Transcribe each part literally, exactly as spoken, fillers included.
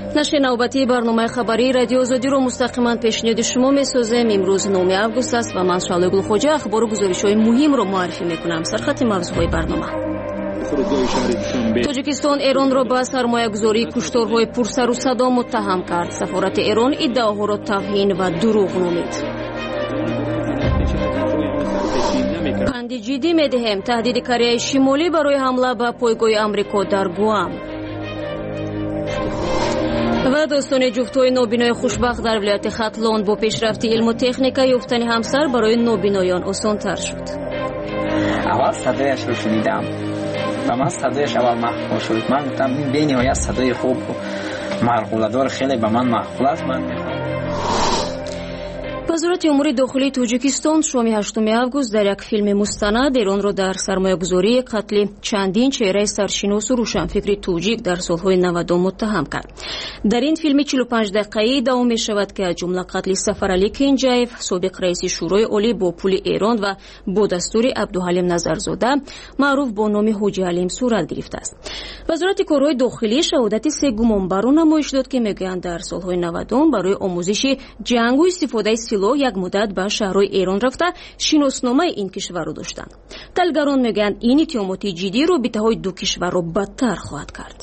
نشر نوبتی برنامه خبری رادیو آزادیро مستقیما پیشنهاد شما میسازیم. امروز نهم آگوست است و من شعله گلخوجه اخبار و گزارش‌های مهم رو معرفی میکنم. سرخط موضوعهای برنامه: توجیکستان ایران را با سرمایه‌گذاری کشتارهای پرسر و صدا متهم کرد. سفارت ایران ادعاها را توهین و دروغ نامید. پند جدی میدهیم: تهدید کره شمالی برای حمله به پایگاه آمریکا در گوام. و داستان جفت‌های نابینای خوشبخت در ولایت ختلان با پیشرفت علم و تکنیک یافتن همسر برای نابینایان آسان‌تر شد. اول صدایش رو شنیدم و من صدایش اول محبوب شد. من گفتم این بین های صدای خوب و معقوله‌دار خیلی به من معقول است. من میخوام. وزارت امور داخلی توجیکستان شام هشتم آگوست در یک فیلم مستند ایران را در سرمایه‌گذاری قتل چندین چهره سرشناس و روشنفکر توجیک در سالهای نود متهم کرد. در این فیلم چهل و پنج دقیقه‌ای دوام می‌شود که از جمله قتل سفرعلی کنجایف، سابق رئیس شورای عالی با پول ایران و با دستور عبدالحلیم نظرزاده معروف با نام حاجی حلیم صورت گرفته است. وزارت کارهای داخلی شهادت سه گمانبر را نمایش داد که میگویند در سالهای نود برای آموزش جنگ و استفاده یک مدت به شهرهای ایران رفته شناسنامه این کشور را داشتند. تحلیلگران میگویند این اتهامات جدی رابطه‌های دو کشور را بدتر خواهد کرد.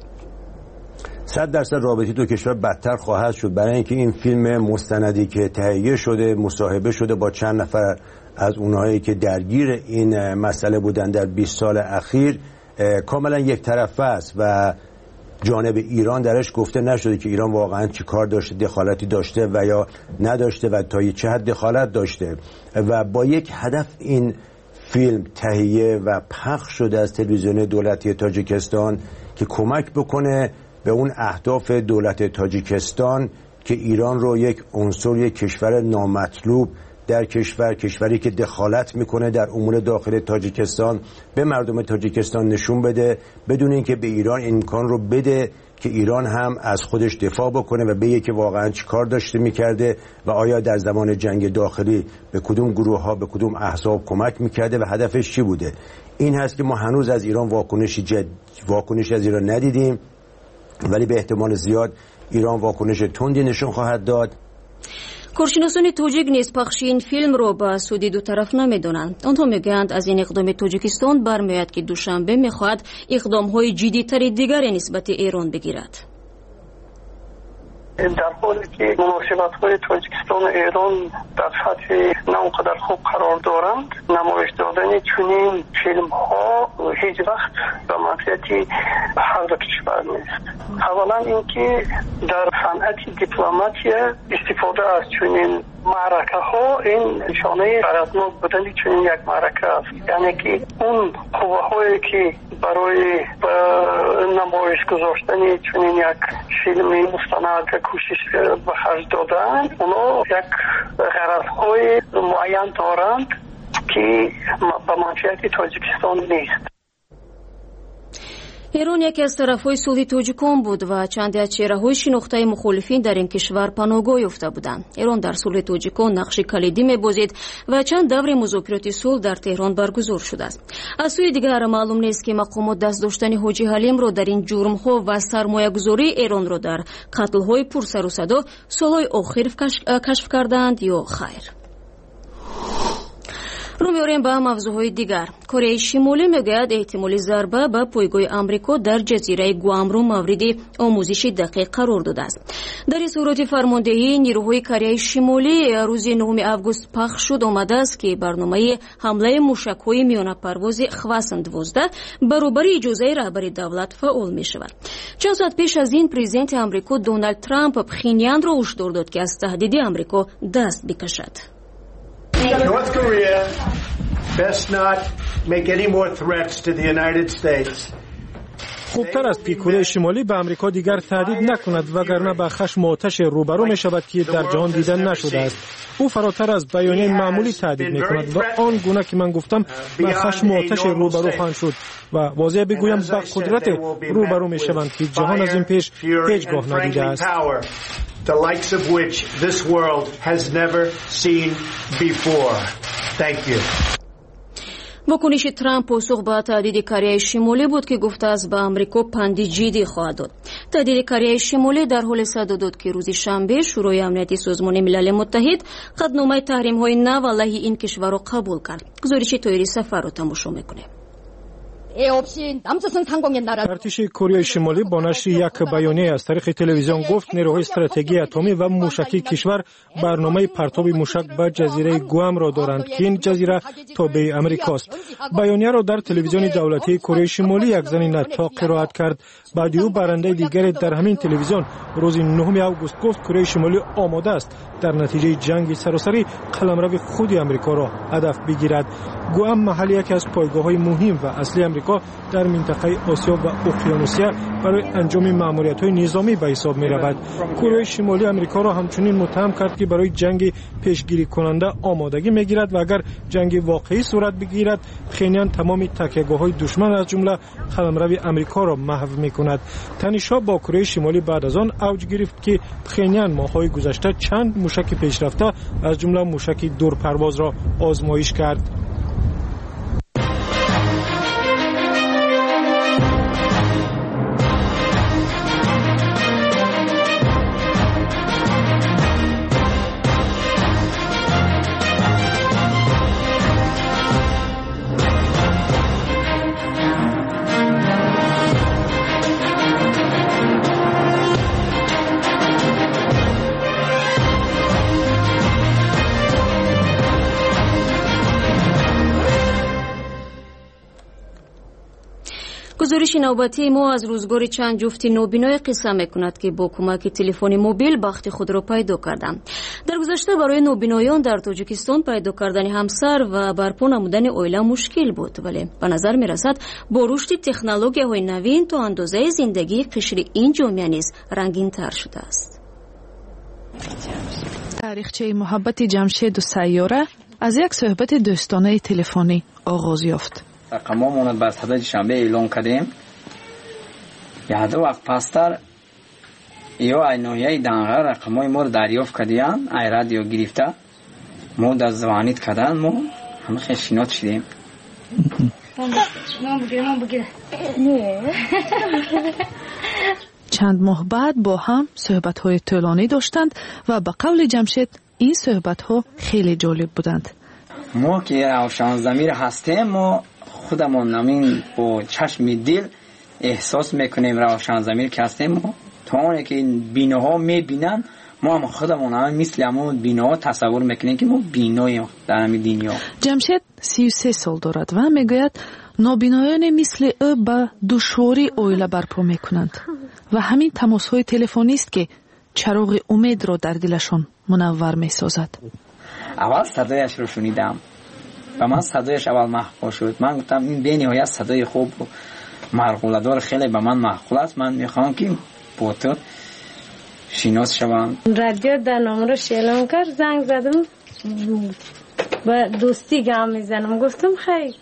صد درصد رابطه دو کشور بدتر خواهد شد، برای اینکه این فیلم مستندی که تهیه شده مصاحبه شده با چند نفر از اونهایی که درگیر این مسئله بودن در بیست سال اخیر کاملا یک طرفه است و جانب ایران درش گفته نشده که ایران واقعا چی کار داشته، دخالتی داشته و یا نداشته و تا چه حد دخالت داشته و با یک هدف این فیلم تهیه و پخش شده از تلویزیون دولتی تاجیکستان که کمک بکنه به اون اهداف دولت تاجیکستان که ایران رو یک عنصر، یک کشور نامطلوب در کشور کشوری که دخالت میکنه در امور داخل تاجیکستان به مردم تاجیکستان نشون بده، بدون اینکه به ایران امکان رو بده که ایران هم از خودش دفاع بکنه و بگه که واقعا چی کار داشته میکرده و آیا در زمان جنگ داخلی به کدوم گروه ها به کدوم احزاب کمک میکرده و هدفش چی بوده. این هست که ما هنوز از ایران واکنشی جد واکنش از ایران ندیدیم، ولی به احتمال زیاد ایران واکنش تندی نشون خواهد داد. کارشناسان توجیک نیز پخش این فیلم را به سودی دو طرف نمیدانند. آنها میگویند از این اقدام توجیکستان برمیآید که دوشنبه میخواهد اقدام‌های جدی‌تری دیگری نسبت ایران بگیرد. در حالی که مناسبت‌های تاجیکستان و ایران در سطح نه اونقدر خوب قرار دارند، نمایش دادن چنین فیلم‌ها هیچ وقت به منفعت هر دو کشور نیست. اولا اینکه در صنعت دیپلماسی استفاده از چنین معرکه ها این نشانه غرضناک بودن چنین یک معرکه است، یعنی که اون قوه هایی که برای نمایش گذاشتن چنین یک فیلم مستند کوشش به خرج دادن، اونا یک غرض های معین دارند که به منفعت تاجیکستان نیست. ایران یکی از طرف‌های صلح توجیکان بود و چندی از چهره‌های شناخته مخالفین در این کشور پناهگاه یافته بودند. ایران در صلح توجیکان نقش کلیدی می‌بازید و چند دور مذاکرات صلح در تهران برگزار شده است. از سوی دیگر معلوم نیست که مقامات دست داشتن حاجی حلیم را در این جرم‌ها و سرمایه‌گذاری ایران را در قتل‌های پرسر و صدا سال‌های آخر کشف کردند یا خیر. رو میاریم به موضوعهای دیگر. کره شمالی میگوید احتمال ضربه به پایگاه آمریکا در جزیره گوام رو مورد آموزش دقیق قرار داده است. در این صورت فرماندهی نیروهای کره شمالی روز نهم آگوست پخش شد آمده است که برنامه حمله موشک‌های میانه پرواز خواسن دوازده برابر اجازه رهبر دولت فعال می شود. چند ساعت پیش از این پرزیدنت آمریکا دونالد ترامپ پخینیان را هشدار داد که از تهدید آمریکا دست بکشد. North Korea best not make any more threats to the United States. خوبتر است که کره شمالی به آمریکا دیگر تهدید نکند وگرنه به خشم و آتش روبرو می شود که در جهان دیدن نشده است. او فراتر از بیانیه معمولی تهدید می کند و آن گونه که من گفتم به خشم و آتش روبرو خواهند شد و واضح بگویم به قدرت روبرو می شوند که جهان از این پیش هیچگاه ندیده است. The likes of which this world has never seen before. Thank you. واکنش ترامپ پاسخ به تهدید کره شمالی بود که گفته است به آمریکا پند جدی خواهد داد. تهدید کره شمالی در حال صدا داد که روز شنبه شورای امنیتی سازمان ملل متحد قطعنامه تحریم‌های نو علیه این کشور را قبول کرد. گزارش تایری سفر را تماشا می‌کنیم. ارتش کره شمالی با نشر یک بیانیه از طریق تلویزیون گفت نیروهای استراتژی اتمی و موشکی کشور برنامه پرتاب موشک به جزیره گوام را دارند که این جزیره تابع امریکاست. بیانیه را در تلویزیون دولتی کره شمالی یک زن نطاق قرائت کرد. بعد او برنده دیگری در همین تلویزیون روز نهم آگوست گفت کره شمالی آماده است در نتیجه جنگ سراسری قلمرو خود امریکا را هدف بگیرد. گوام محلی یکی از پایگاه‌های مهم و اصلی امریکا در منطقه آسیا و اقیانوسیه برای انجام مأموریت‌های نظامی به حساب می‌رود. کره شمالی امریکا را همچنین متهم کرد که برای جنگ پیشگیری کننده آمادگی می‌گیرد و اگر جنگ واقعی صورت بگیرد پخینیان تمام تکیه‌گاه‌های دشمن از جمله قلمرو امریکا را محو می‌کند. تنش‌ها با کره شمالی بعد از آن اوج گرفت که پخینیان ماه‌های گذشته چند موشک پیشرفته از جمله موشک دورپرواز را آزمایش کرد. گزارش نوبتی ما از روزگار چند جفت نابینای قصه میکند که با کمک تلفن موبیل بخت خود را پیدا کردند. در گذشته برای نابینایان در تاجیکستان پیدا کردن همسر و برپا نمودن عائله مشکل بود، ولی به نظر میرسد با رشد تکنولوژی‌های نوین تا اندازه زندگی قشر این جامعه نیز رنگین‌تر شده است. تاریخچه محبت جمشید و سیاره از یک صحبت دوستانه تلفنی آغاز یافت. رقمامون بر صدای شنبه اعلام کردیم. یه دو وقت پستر یا اینویه دنغر رقمای ما رو دریافت کردیم. ای رادیو گرفته ما در زوانیت کردن ما همه خشینات شدیم. چند ماه بعد با هم صحبت‌های طولانی داشتند و به قول جمشید این صحبت‌ها خیلی جالب بودند. ما که روشن ضمیر هستیم ما خودمون همین با چشم دل احساس میکنیم روشن ضمیر که هستیم ما تا اونی که بیناها میبینن ما هم خودمون هم مثل همون بیناها تصور میکنیم که ما بیناییم در همین دنیا. جمشید سی و سه سال دارد و میگوید نابینایان مثل او با دشواری عائله برپا میکنند و همین تماس‌های تلفنی است که چراغ امید را در دلشان منور میسازد. اول صدایش رو شنیدم و من صدایش اول محبوب شد. من گفتم این به نهایت صدای خوب و مرغوله‌دار خیلی به من محبوب است. من میخوام که با تو شناس شوم. رادیو در نمره اعلام کرد، زنگ زدم با دوستی گام میزنم، گفتم خیلی.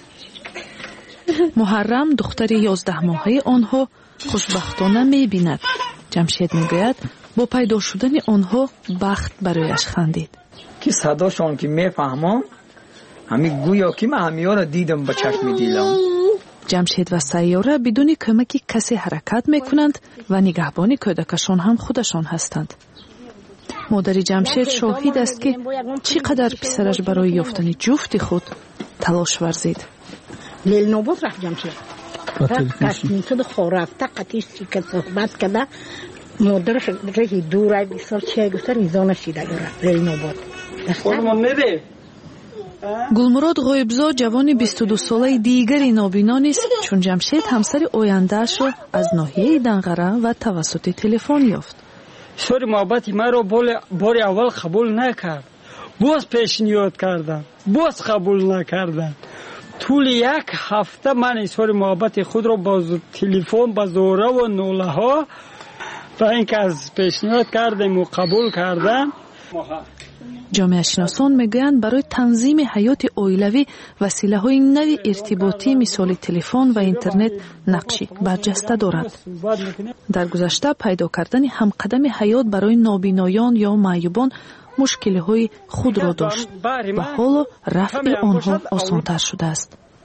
محرم دختر یازده ماهه آنها خوشبختانه میبیند. جمشید میگوید با پیدا شدن آنها بخت برایش خندید. که صداشون که میفهمم همین گویا که من همیها را دیدم با چشم دیلم. جمشید و سیاره بدون کمک کسی حرکت میکنند و نگهبان کودکشان هم خودشان هستند. مادر جمشید شاهد است که چقدر پسرش برای یافتن جفت خود تلاش ورزید. لیل نوبت رفت جمشید رفت کشمین شد خورفته قطیش که صحبت کده مادرش رهی دوره بسار چه گفتر ایزانه شیده رفت لیل نوبت خودمان میره. گلمراد غایبزا جوان بیست و دو ساله دیگری نابینا نیست چون جمشید همسر آینده‌اش را از ناحیه دنغره و توسط تلفن یافت. شور محبتی مرا بار اول قبول نکرد، باز پیشنهاد کردم، باز قبول نکردم. طول یک هفته من اظهار محبت خود را با تلفن با زوره و نوله ها و اینکه از پیشنهاد کردم و قبول کردم. جامعه شناسان میگویند برای تنظیم حیات عائلوی وسیله‌های نوی ارتباطی مثل تلفن و اینترنت نقشی برجسته دارد. در گذشته پیدا کردن همقدم حیات برای نابینایان یا معیوبان مشکل‌های خود را داشت و حالا رفع آنها آسان‌تر شده است.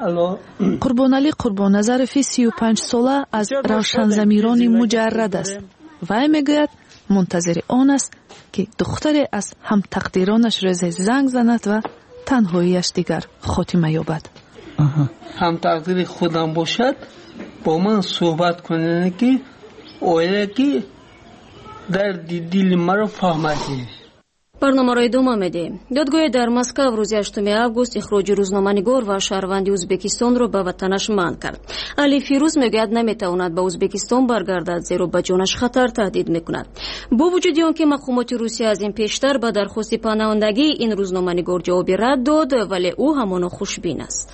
قربانعلی قربان ظریفی سی و پنج ساله از روشنضمیران مجرد است. وی میگوید منتظر آن است که دختری از هم تقدیرانش رزه زنگ زند و تنهاییش دیگر خاتمه یابد. هم تقدیر خودم باشد با من صحبت کنه که اوله که در دل مرا فهمدی. برنامه را ادامه میدیم. دادگاه در مسکو روز هشتم август اخراج روزنامه‌نگار و شهروند ازبکستان را به وطنش منع کرد. علی فیروز میگوید نمیتواند به ازبکستان برگردد زیرا به جانش خطر تهدید میکند. با وجود آنکه مقامات روسیه از این پیشتر به درخواست پناهندگی این روزنامه‌نگار جواب رد داد ولی او همانا خوشبین است.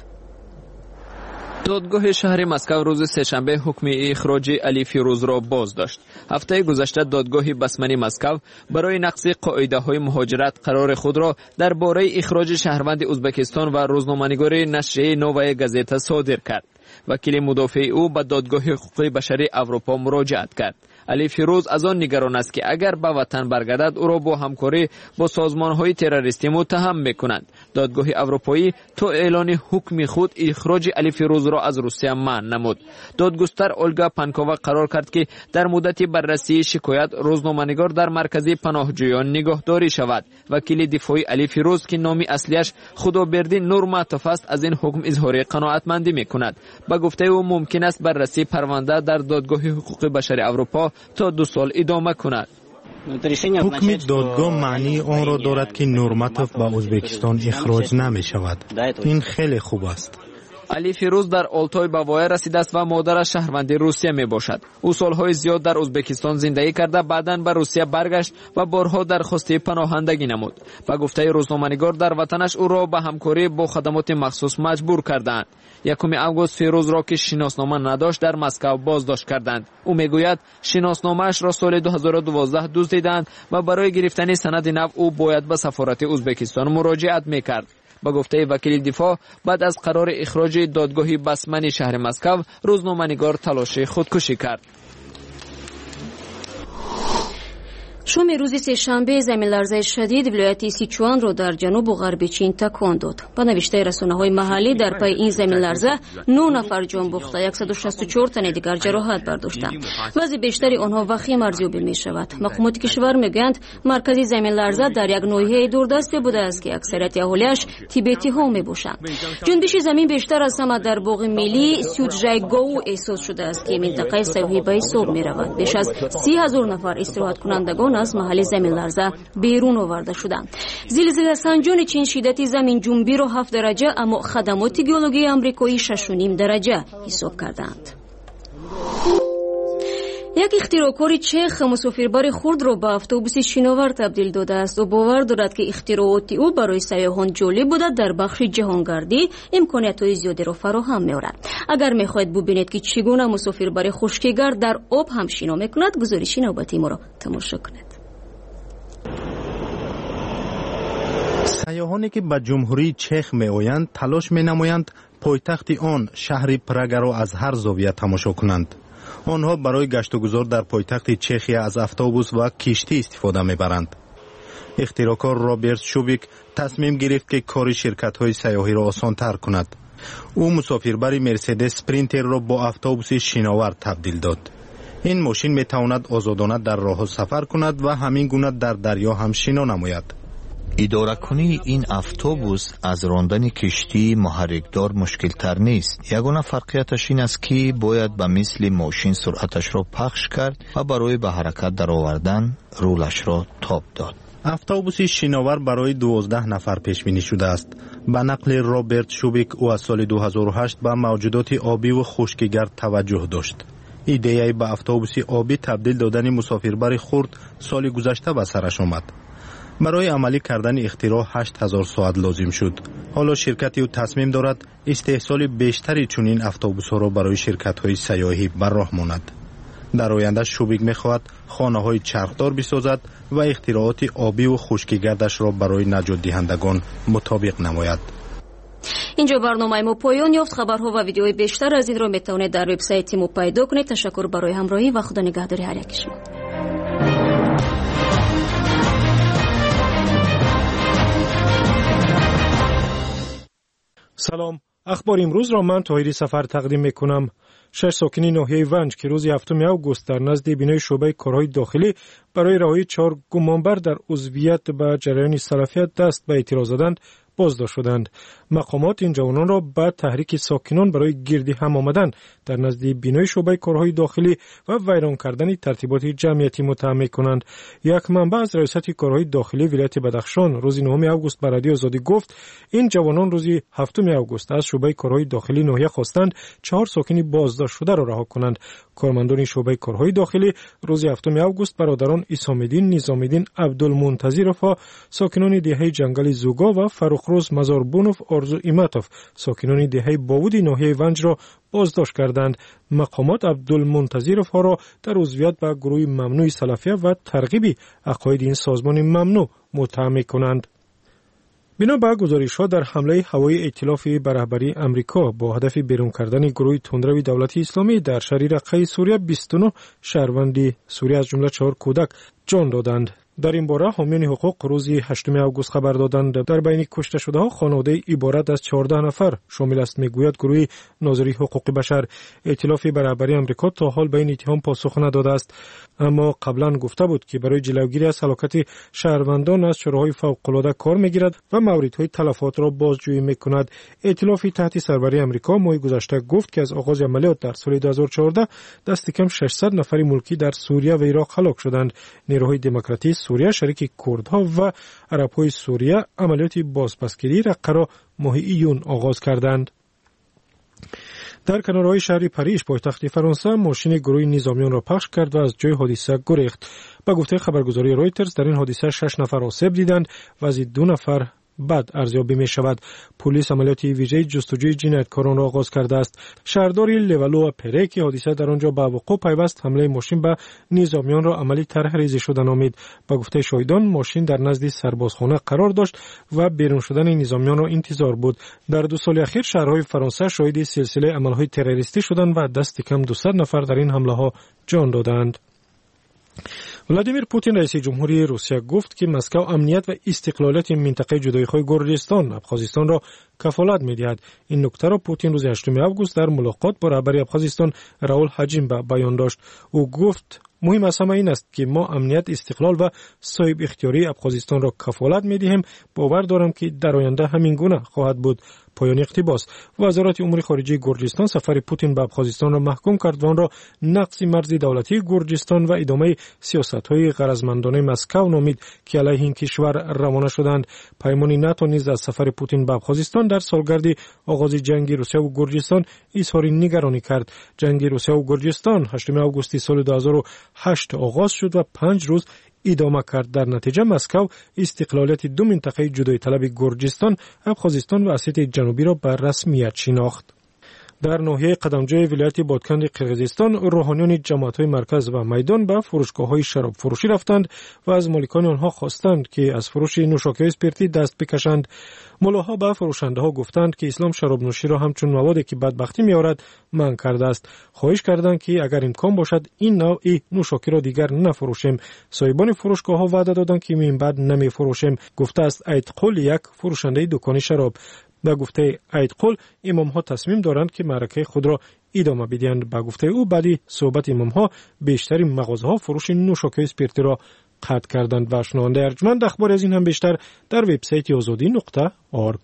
دادگاه شهر مسکو روز سه‌شنبه حکم اخراج علی فیروز را باز داشت. هفته گذشته دادگاه بسمنی مسکو برای نقض قاعده‌های مهاجرت قرار خود را درباره اخراج شهروند ازبکستان و روزنامه‌نگار نشریه نووای گازتا صادر کرد. وکیل مدافع او به دادگاه حقوق بشری اروپا مراجعت کرد. علی فیروز از آن نگران است که اگر به وطن برگردد او را با همکاری با سازمان‌های تروریستی متهم می‌کنند. دادگاه اروپایی تا اعلان حکم خود اخراج علی فیروز را از روسیه منع نمود. دادگستر اولگا پانکووا قرار کرد که در مدت بررسی شکایت روزنامه‌نگار در مرکز پناهجویان نگهداری شود. وکیل دفاعی علی فیروز که نام اصلیش خدابردی نورماتوف است از این حکم اظهار قناعتمندی می‌کند. با گفته او ممکن است بررسی پرونده در دادگاه حقوق بشر اروپا تا دو سال ادامه کند. حکم دادگاه معنی آن را دارد که نورماتوف به ازبکستان اخراج نمی شود. این خیلی خوب است. علی فیروز در آلتای باوای رسیده است و مادرش شهروند روسیه می باشد. او سالهای زیاد در ازبکستان زندگی کرده بعداً به روسیه برگشت و بارها درخواست پناهندگی نمود. با گفته روزنامه‌نگار در وطنش او را به همکاری با خدمات مخصوص مجبور کردند. یکم август فیروز را که شناسنامه نداشت در مسکو بازداشت کردند. او میگوید شناسنامه‌اش را سال دو هزار و دوازده دزدیدند و برای گرفتن سند نو او باید به سفارت ازبکستان مراجعت میکرد. با گفته وکیل دفاع بعد از قرار اخراج دادگاه بسمنی شهر مسکو روزنامه‌نگار تلاش خودکشی کرد. شام روز سه‌شنبه زمین لرزه شدید ولایت سیچوان را در جنوب و غرب چین تکان داد. با نوشته رسانه‌های محلی در پی این زمین لرزه نه نفر جان باخته، صد و شصت و چهار تن دیگر جراحت برداشتند. وضع بیشتری آنها وخیم ارزیابی می‌شود. مقامات کشور میگویند مرکزی زمین لرزه در یک ناحیه دوردسته بوده است که اکثریت اهالیش تیبتی-ها میباشند. جنبش زمین بیشتر از همه در باغ ملی سیوجایگو احساس شده است که منطقه سیاحی به حساب می‌رود. بیش از سی هزار نفر استراحت کنندگان از محل زمین لرزه بیرون آورده شدند. زلزله سنجان چین شدت زمین جنبی را هفت درجه اما خدمات گیولوژی آمریکایی شش و نیم درجه حساب کردند. یک اختراعکار چخ مسافربر خرد را به اتوبوس شناور تبدیل داده است و باور دارد که اختراعات او برای سیاحان جالب بوده در بخش جهانگردی امکانیت‌های زیادی را فراهم می‌آورد. اگر می‌خواهید ببینید که چگونه مسافربر خشکیگرد در آب هم شنا می‌کند گزارش نوبتی ما را تماشا کنید. سیاحانی که به جمهوری چخ می‌آیند تلاش می‌نمایند پایتخت آن شهر پراگ را از هر زاویه تماشا کنند. آنها برای گشت و گذار در پایتخت چخیا از اتوبوس و کشتی استفاده می‌برند. اختراعکار رابرت شوبیک تصمیم گرفت که کار شرکت‌های سیاحی را آسان‌تر کند. او مسافربر مرسدس اسپرینتر را با اتوبوس شناور تبدیل داد. این ماشین می‌تواند آزادانه در راه سفر کند و همین گونه در دریا هم شنا نماید. اداره کنی این اتوبوس از راندن کشتی محرکدار مشکل تر نیست. یگانه فرقیتش این است که باید به مثل ماشین سرعتش را پخش کرد و برای به حرکت در آوردن رولش را تاب داد. اتوبوس شناور برای دوازده نفر پیش بینی شده است. به نقل رابرت شوبیک او از سال دو هزار و هشت به موجودات آبی و خشکیگرد توجه داشت. ایده به اتوبوس آبی تبدیل دادن مسافربر خرد سال گذشته به سرش آمد. برای عملی کردن اختراع هشت هزار ساعت لازم شد. حالا شرکت او تصمیم دارد استحصال بیشتری چنین اتوبوس‌ها را برای شرکت‌های سیاحی بر راه ماند. در آینده شوبیک می‌خواهد خانه‌های چرخدار بسازد و اختراعات آبی و خشکیگردش را برای نجات دهندگان مطابق نماید. اینجا برنامه ما پایان یافت. خبرها و ویدیوهای بیشتر از این را میتونید در وبسایت ما پیدا کنید. تشکر برای همراهی و خدا نگهدار هر یک شما. سلام، اخبار امروز را من طاهری سفر تقدیم میکنم. شش ساکنین ناحیه ونج که روز هفتم آگوست در نزد بینای شعبه کارهای داخلی برای رهایی چهار گمانبر در عضویت به جریان سلفیت دست به اعتراض زدند بازداشت شدند. مقامات این جوانان را به تحریک ساکنان برای گردی هم آمدن در نزد بینای شعبه کارهای داخلی و ویران کردن ترتیبات جمعیتی متهم می‌کنند. یک منبع از ریاست کارهای داخلی ولایت بدخشان روز نهم آگوست به رادیو آزادی گفت این جوانان روز هفتم آگوست از شعبه کارهای داخلی ناحیه خواستند چهار ساکن بازداشت شده را رها کنند. کارمندان شعبه کارهای داخلی روز هفتم آگوست برادران اسام‌الدین، نظام‌الدین، عبدالمنتظرف و ساکنان دهه جنگل زوگا و فرخروز مزاربونوف آرزو ایماتوف ساکنان دهه باودی ناحیه ونج را بازداشت کردند. مقامات عبدالمنتظرف ها را در عضویت به گروه ممنوع سلفیه و ترغیب عقاید این سازمان ممنوع متهم می‌کنند. بنا به گزارش‌ها در حمله هوایی ائتلاف به رهبری امریکا با هدف بیرون کردن گروه تندرو دولت اسلامی در شهر رقه سوریه بیست و نه شهروند سوریه از جمله چهار کودک جان دادند. در این باره حامیان حقوق روز هشتم آگوست خبر دادند در بین کشته شده ها خانواده عبارت از چهارده نفر شامل است، میگوید گروه ناظری حقوق بشر. ائتلاف به رهبری امریکا تا حال به این اتهام پاسخ نداده است، اما قبلا گفته بود که برای جلوگیری از هلاکت شهروندان از چراهای فوق‌العاده کار میگیرد و موردهای تلفات را بازجویی میکند. ائتلاف تحت سربری امریکا ماه گذشته گفت که از آغاز عملیات در سال دو هزار و چهارده دست کم ششصد نفر ملکی در سوریه و عراق هلاک شدند. نیروهای دموکراتیک سوریه شریک کردها و عرب‌های سوریه عملیات بازپسگیری رقه را ماه ایون آغاز کردند. در کنارهای شهر پاریژ پایتخت فرانسه ماشین گروه نظامیان را پخش کرد و از جای حادثه گریخت. به گفته خبرگزاری رویترز در این حادثه شش نفر آسیب دیدند و از دو نفر بعد ارزیابی می شود. پلیس عملیات ویژه جستجوی جنایتکاران را آغاز کرده است. شهرداری لولو پره که حادثه در آنجا به وقوع پیوست حمله ماشین به نظامیان را عملی طرح ریزی شده نامید. به گفته شاهدان ماشین در نزد سربازخانه قرار داشت و بیرون شدن نظامیان را انتظار بود. در دو سال اخیر شهرهای فرانسه شاهد سلسله عملهای تروریستی شدند و دست کم دویست نفر در این حمله ها جان دادند. ولادیمیر پوتین رئیس جمهوری روسیه گفت که مسکو امنیت و استقلالیت منطقه جدایی‌خواه گرجستان ابخازستان را کفالت می‌دهد. این نکته را پوتین روز هشتم آگوست در ملاقات با رهبر ابخازستان راول حاجیم به بیان داشت. او گفت مهم از همه این است که ما امنیت، استقلال و صاحب اختیاری ابخازستان را کفالت می‌دهیم. باور دارم که در آینده همین گونه خواهد بود. پایان اقتباس. وزارت امور خارجه گرجستان سفر پوتین به ابخازستان را محکوم کرد و آن را نقض مرز دولتی گرجستان و ادامه سیاست‌های غرضمندانه مسکو نامید که علیه این کشور روانه شدند. پیمان ناتو نیز از سفر پوتین به ابخازستان در سالگرد آغاز جنگ روسیه و گرجستان اظهار نگرانی کرد. جنگ روسیه و گرجستان هشتم آگوست سال دو هزار و هشت آغاز شد و پنج روز ادامه کرد. در نتیجه مسکو استقلالیت دو منطقه جدای طلب گرجستان، ابخازستان و اسیت جنوبی را به رسمیت شناخت. در ناحیه قدمجوی ولایت بادکند قرقیزستان روحانیان جماعت‌های مرکز و میدان به فروشگاه‌های شراب فروشی رفتند و از مالکان آنها خواستند که از فروش نوشاکی‌های اسپرتی دست بکشند. ملاها به فروشنده‌ها گفتند که اسلام شراب نوشی را همچون موادی که بدبختی می‌آورد منع کرده است. خواهش کردند که اگر امکان باشد این نوع نوشاکی را دیگر نفروشیم. صاحبان فروشگاه‌ها وعده دادند که من بعد نمی‌فروشیم. گفته است ایتقل یک فروشنده دکان شراب. به گفته ایتقل امام ها تصمیم دارند که معرکه خود را ادامه بدهند. به گفته او بعدی صحبت امام ها بیشتری مغازه ها فروش نوشاکی اسپرتی را قطع کردند. و شنونده ارجمند اخبار از این هم بیشتر در وبسایت آزادی نقطه اورگ.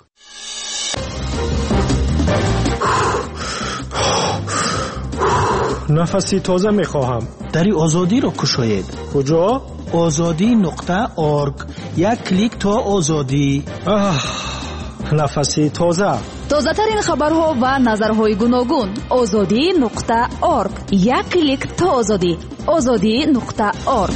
نفسی تازه می خواهم. دری آزادی را کشاید. کجا؟ آزادی نقطه اورگ. یک کلیک تا آزادی. آه نفسی تازه. تازه ترین خبرها و نظرهای گوناگون. آزادی نقطه اورگ. یک کلیک تا آزادی. آزادی نقطه اورگ.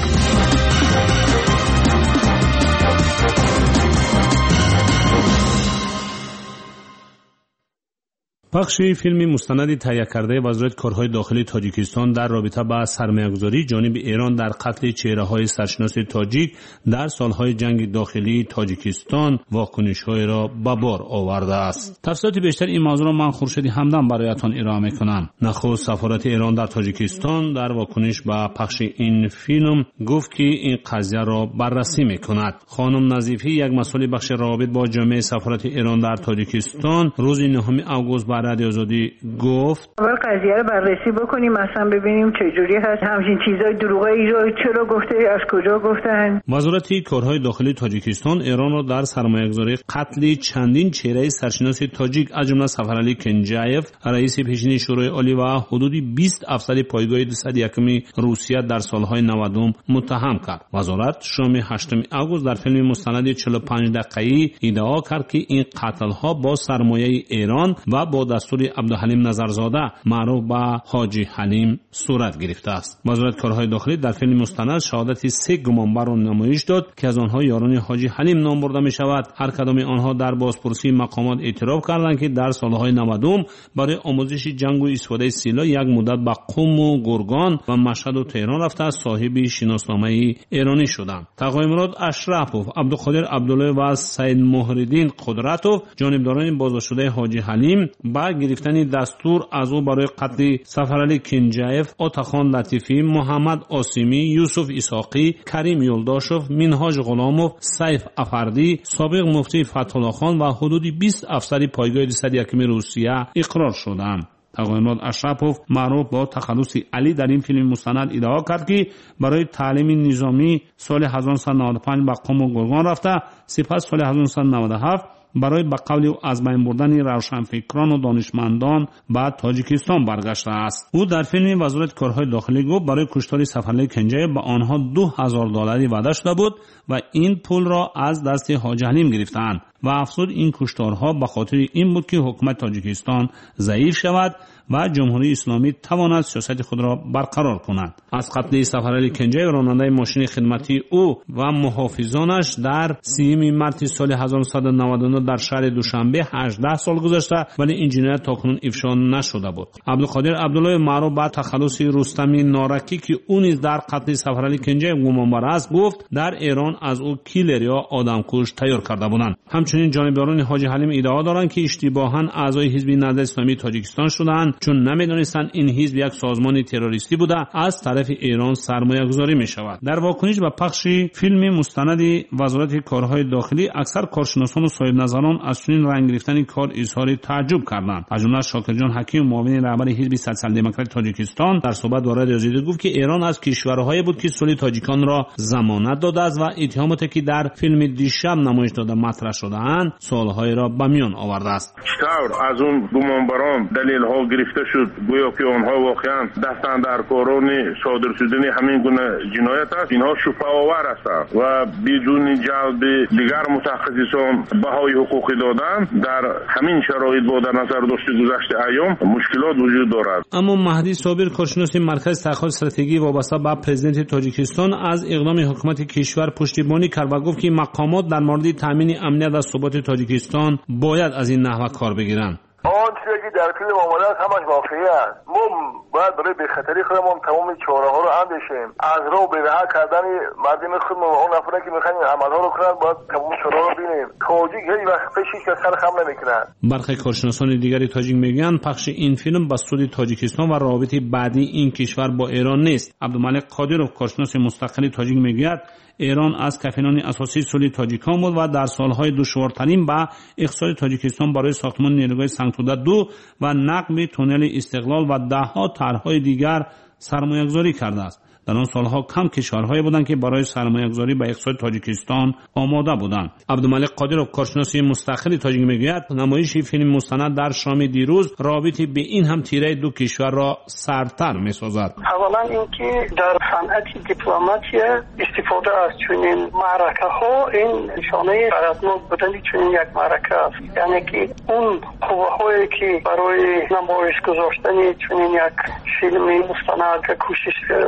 پخش فیلم مستند تهیه کرده وزارت کارهای داخلی تاجیکستان در رابطه با سرمایه‌گذاری جانب ایران در قتل چهره‌های سرشناس تاجیک در سالهای جنگ داخلی تاجیکستان واکنش‌های را به بار آورده است. تفصیلات بیشتر این موضوع را من خورشید همدم برایتان ارائه می‌کنم. نخست سفارت ایران در تاجیکستان در واکنش به پخش این فیلم گفت که این قضیه را بررسی می‌کند. خانم نظیفی، یک مسئول بخش روابط با جامعه سفارت ایران در تاجیکستان، روز نهم آگوست با رادیو آزادی گفت اول قضیه رو بررسی بکنیم، مثلا ببینیم چه جوری هست، همچین چیزای دروغی رو چرا گفته، از کجا گفتن. وزارت کارهای داخلی تاجیکستان ایران را در سرمایه‌گذاری قتل چندین چهره سرشناس تاجیک از جمله سفرعلی کنجایف، رئیس پیشین شورای عالی و حدودی بیست افسر پایگاه دویست و یک روسیه در سالهای نود متهم کرد. وزارت شام هشتم آگوست در فیلم مستند چهل و پنج دقیقه‌ای ادعا کرد که این قتل‌ها با سرمایه ایران و با دستور عبدالحلیم نظرزاده معروف به حاجی حلیم صورت گرفته است. وزارت کارهای داخلی در فیلم مستند شهادت سه گمانبر را نمایش داد که از آنها یاران حاجی حلیم نام برده می شود. هر کدام آنها در بازپرسی مقامات اعتراف کردند که در سالهای نود برای آموزش جنگ و استفاده سلاح یک مدت به قم و گرگان و مشهد و تهران رفته صاحب شناسنامه ایرانی شدند. تقی‌مراد اشرفوف، عبدالقادر عبدالله و سید محردین قدرتوف جانبداران بازداشتشده حاجی حلیم با گرفتن دستور از او برای قتل سفرعلی کنجایف، آتاخان لطیفی، محمد آسیمی، یوسف اسحاقی، کریم یلداشوف، منهاج غلاموف، سیف افردی، سابق مفتی فتح‌الله خان و حدودی بیست افسر پایگاه دویست و یک روسیه اقرار شدند. تقی‌مراد اشرفوف معروف با تخلص علی در این فیلم مستند ادعا کرد که برای تعلیم نظامی سال هزار و نهصد و نود و پنج به قم و گرگان رفته، سپس سال هزار و نهصد و نود و هفت برای به قول او از بین بردن روشنفکران و دانشمندان به تاجیکستان برگشته است. او در فیلم وزارت کارهای داخلی گفت برای کشتار سفرعلی کنجایف به آنها دو هزار دلاری وعده شده بود و این پول را از دست حاجی حلیم گرفتند و افزود این کشتارها به خاطر این بود که حکومت تاجیکستان ضعیف شود و جمهوری اسلامی تواند سیاست خود را برقرار کند. از قتل سفرعلی کنجایف راننده ماشین خدمتی او و محافظانش در سیوم مارس سال هزار و نهصد و نود و نه در شهر دوشنبه هجده سال گذشته ولی این جنایت تاکنون افشا نشده بود. عبدالقادر عبدالله معروف به تخلص رستم نارکی که او نیز در قتل سفرعلی کنجایف گمانبر است گفت در ایران از او کیلر یا آدمکش تیار کرده بودند. همچنین جانبداران حاجی حلیم ادعا دارند که اشتباهاً اعضای حزب نهضت اسلامی تاجیکستان شدند چون نمیدانستند این حزب یک سازمان تروریستی بوده از طرف ایران سرمایه گذاری می شود. در واکنش به پخش فیلم مستند وزارت کارهای داخلی اکثر کارشناسان و صاحب نظران از چنین رنگ گرفتن کار اظهار تعجب کردند. از جمله شاکرجان حکیم معاون رهبر حزب سوسیال دموکرات تاجیکستان در صحبت با رادیو آزادی گفت که ایران از کشورهایی بود که صلح تاجیکان را ضمانت داده است و اتهاماتی که در فیلم دیشب نمایش داده مطرح شده‌اند سالهای را به میان آورده است. چطور از اون گمانبران دلیل‌ها گرفته شد گویا که آنها واقعا دستند در کاران صادر شدن همین گونه جنایت است. اینها شبه‌آور هستند و بدون جلب دیگر متخصصان بهای حقوقی دادن در همین شرایط با در نظر داشته گذشته ایام مشکلات وجود دارد. اما مهدی صابر کارشناس مرکز تحقیقات استراتژی وابسته به پرزیدنت تاجیکستان از اقدام حکومت کشور پشتیبانی کرد و گفت که مقامات در مورد تامین امنیت و ثبات تاجیکستان باید از این نحوه کار بگیرند. آن چیزی که در فیلم آمده است همش واقعی است. ما باید برای بخطری خودمون تمام چاره‌ها رو اندیشیم. از راه برها کردن مردم خودمون و اون افرادی که می‌خوایم عمل‌ها رو کنن باید تمام چاره‌ها رو ببینیم. تاجیک هیچ وقت پیشی که سر خم نمی‌کنن. برخی کارشناسان دیگری تاجیک میگویند پخش این فیلم به سود تاجیکستان و روابط بعدی این کشور با ایران نیست. عبدالملک قادرов کارشناس مستقل تاجیک میگوید ایران از کفیلان اساسی صلح تاجیکان بود و در سالهای دشوارترین به اقصای تاجیکستان برای ساختمان نیروگاه سنگتوده دو و نقب تونل استقلال و دهها طرح‌های دیگر سرمایه‌گذاری کرده است. در آن سالها کم کشورهایی بودند که برای سرمایه‌گذاری به اقصای تاجیکستان آماده بودند. عبدالملک قادرov کارشناس مستقل تاجیک میگوید نمایش فیلم مستند در شام دیروز رابطه به این هم تیره دو کشور را سردتر می‌سازد. اولا اینکه در صنعت دیپلماسی استفاده از چنین معرکه‌ها این نشانه غرضناک بودن چنین یک معرکه است. یعنی که اون قوه‌هایی که برای نمایش گذاشتن چنین یک فیلم مستند کوشش به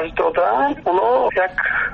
خرج دادن اونا یک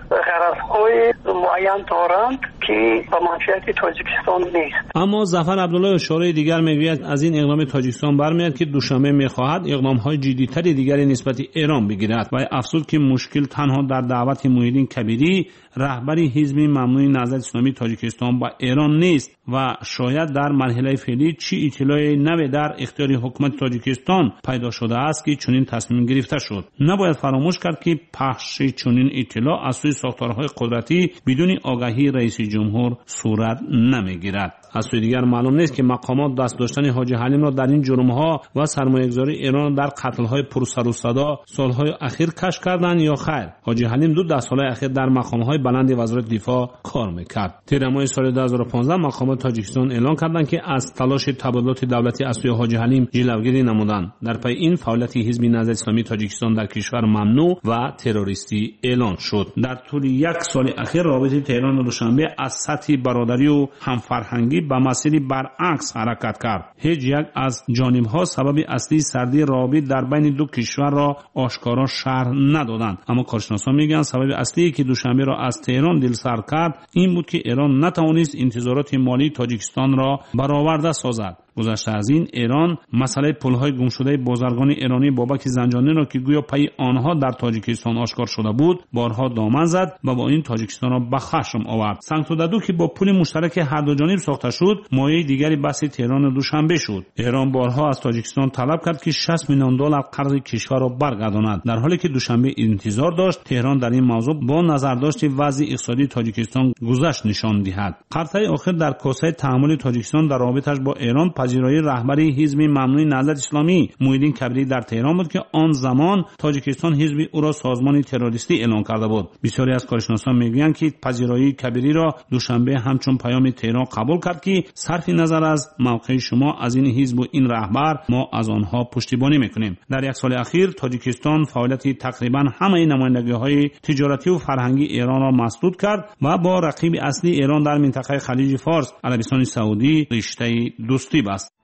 غرضهای معین دارند که به منفعت تاجیکستان نیست. اما ظفر عبدالله شورای دیگر میگوید از این اقدام تاجیکستان برمیاد که دوشنبه میخواهد اقدامهای جدی‌تر دیگری نسبت ایران بگیرد و افزود که مشکل تنها در دعوت محیدین کبیری رهبر حزب ممنوع نهضت اسلامی تاجیکستان با ایران نیست و شاید در مرحله فعلی چی اطلاعی نوی در اختیار حکومت تاجیکستان پیدا شده است که چنین تصمیم گرفته شد. نباید فراموش کرد که پخش چنین اطلاع از سوی ساختارهای قدرتی بدون آگاهی رئیس جمهور صورت نمیگیرد. از سوی دیگر معلوم نیست که مقامات دست داشتن حاجی حلیم را در این جرم‌ها و سرمایه‌گذاری ایران در قتل‌های پرسر و صدا سال‌های اخیر کشف کردند یا خیر. حاجی حلیم دو دست سال اخیر در مقام‌های بلند وزارت دفاع کار می‌کرد. تیر ماه سال دو هزار و پانزده مقامات تاجیکستان اعلام کردند که از تلاش تبادلات دولتی از سوی حاجی حلیم جلوگیری نمودند. در پی این فعالیت حزب نهضت اسلامی تاجیکستان در کشور ممنوع و تروریستی اعلان شد. در طول یک سال اخیر رابطه تهران و دوشنبه از سطح برادری و همفرهنگی به مسیر برعکس حرکت کرد. هیچ یک از جانب‌ها سبب اصلی سردی روابط در بین دو کشور را آشکارا شرح ندادند. اما کارشناسان میگن سبب اصلی که دوشنبه را از تهران دلسر کرد این بود که ایران نتوانست انتظارات مالی تاجیکستان را برآورده سازد. گذشته از این ایران مسئله پل‌های گم شده بازرگان ایرانی بابک زنجانی را که گویا پی آنها در تاجیکستان آشکار شده بود بارها دامن زد و با این تاجیکستان را به خشم آورد. سنگتودادو که با پول مشترک هر دو جانب ساخته شد مایه دیگری بحث تهران و دوشنبه شد. ایران بارها از تاجیکستان طلب کرد که شصت میلیون دلار قرض کشور را برگرداند، در حالی که دوشنبه انتظار داشت تهران در این موضوع با نظرداشت وضع اقتصادی تاجیکستان گذشت نشان دهد. قرض آخر در کاسه تحمل تاجیکستان در رابطش با ایران پذیرایی رهبری حزب ممنوع نهضت اسلامی محیدین کبیری در تهران بود که آن زمان تاجیکستان حزب او را سازمان تروریستی اعلام کرده بود. بسیاری از کارشناسان میگویند که پذیرایی کبیری را دوشنبه همچون پیام تهران قبول کرد که صرف نظر از موقع شما از این حزب و این رهبر ما از آنها پشتیبانی میکنیم. در یک سال اخیر تاجیکستان فعالیت تقریبا همه نمایندگی‌های تجارتی و فرهنگی ایران را مسدود کرد و با رقیب اصلی ایران در منطقه خلیج فارس عربستان سعودی رشته دوستی بست.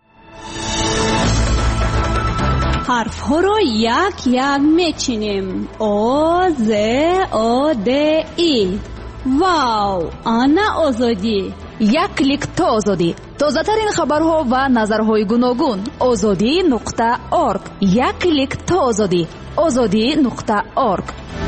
حرف ها رو یک یک میچینیم. او ز او د ای. واو، آنا آزادی. یک کلیک تا آزادی. تازه ترین خبرها و نظرهای گوناگون. آزادی نقطه اورگ. یک کلیک تا آزادی. آزادی نقطه اورگ.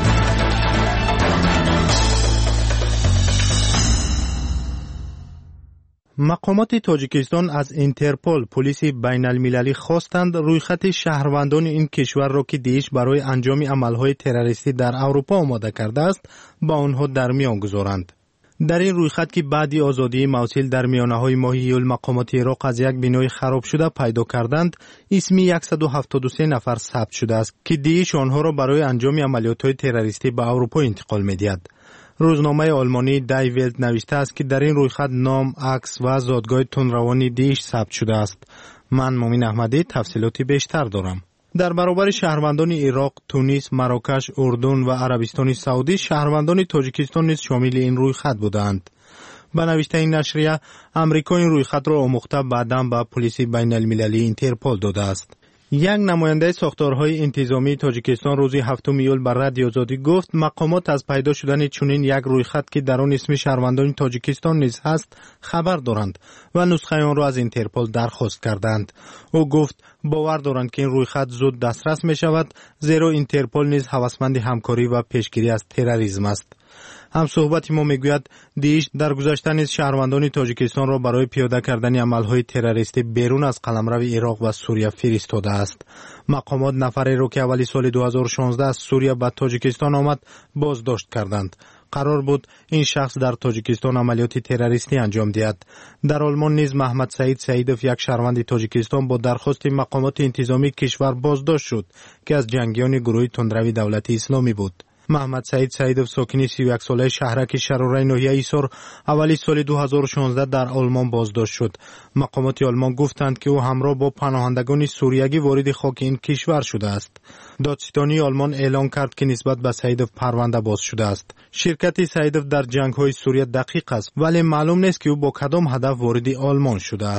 مقامات تاجیکستان از اینترپل پلیس بین المللی خواستند رویخط شهروندان این کشور را که دیش برای انجام عملهای تروریستی در اروپا آماده کرده است با آنها در میان گذارند. در این رویخط که بعدی آزادی موصل در میانه‌های ماه ایول مقامات عراق از یک بنای خراب شده پیدا کردند، اسمی صد و هفتاد و سه نفر ثبت شده است که دیش آنها را برای انجام عملیات‌های تروریستی به اروپا انتقال می‌دهد. روزنامه آلمانی دای ولت نوشته است که در این رویخط نام، عکس و زادگاه تندروانی دیش ثبت شده است. من مومن احمدی تفصیلاتی بیشتر دارم. در برابر شهروندان عراق، تونس، مراکش، اردن و عربستان سعودی شهروندان تاجیکستان نیز شامل این رویخط بودند. به نوشته این نشریه امریکا این رویخط را آموخته بعداً به پلیس بین المللی اینترپل داده است. یک نماینده ساختارهای انتظامی تاجیکستان روز هفتم ایول بر رادیو آزادی گفت مقامات از پیدا شدن چنین یک رویخط که در آن اسم شهروندان تاجیکستان نیز هست خبر دارند و نسخه آن را از اینترپل درخواست کردند. او گفت باور دارند که این رویخط زود دسترس می شود زیرا اینترپل نیز هوسمند همکاری و پیشگیری از تروریسم است. هم صحبت ما میگوید دیش در گذشته نیز شهروندان تاجیکستان را برای پیاده کردن عملهای تروریستی بیرون از قلمرو عراق و سوریه فرستاده است. مقامات نفری را که اولی سال دو هزار و شانزده از سوریه به تاجیکستان آمد بازداشت کردند. قرار بود این شخص در تاجیکستان عملیات تروریستی انجام دهد. در آلمان نیز محمد سعید سعیدوف یک شهروند تاجیکستان با درخواست مقامات انتظامی کشور بازداشت شد که از جنگیان گروه تندروی دولت اسلامی بود. محمد سعید سعیدوف ساکن سی و یک ساله شهرک شراره ناحیه ایسار اولی سال دو هزار و شانزده در آلمان بازداشت شد. مقامات آلمان گفتند که او همراه با پناهندگان سوریگی وارد خاک این کشور شده است. دادستانی آلمان اعلام کرد که نسبت به سعیدوف پرونده باز شده است. شرکت سعیدوف در جنگ‌های سوریه دقیق است ولی معلوم نیست که او با کدام هدف وارد آلمان شده است.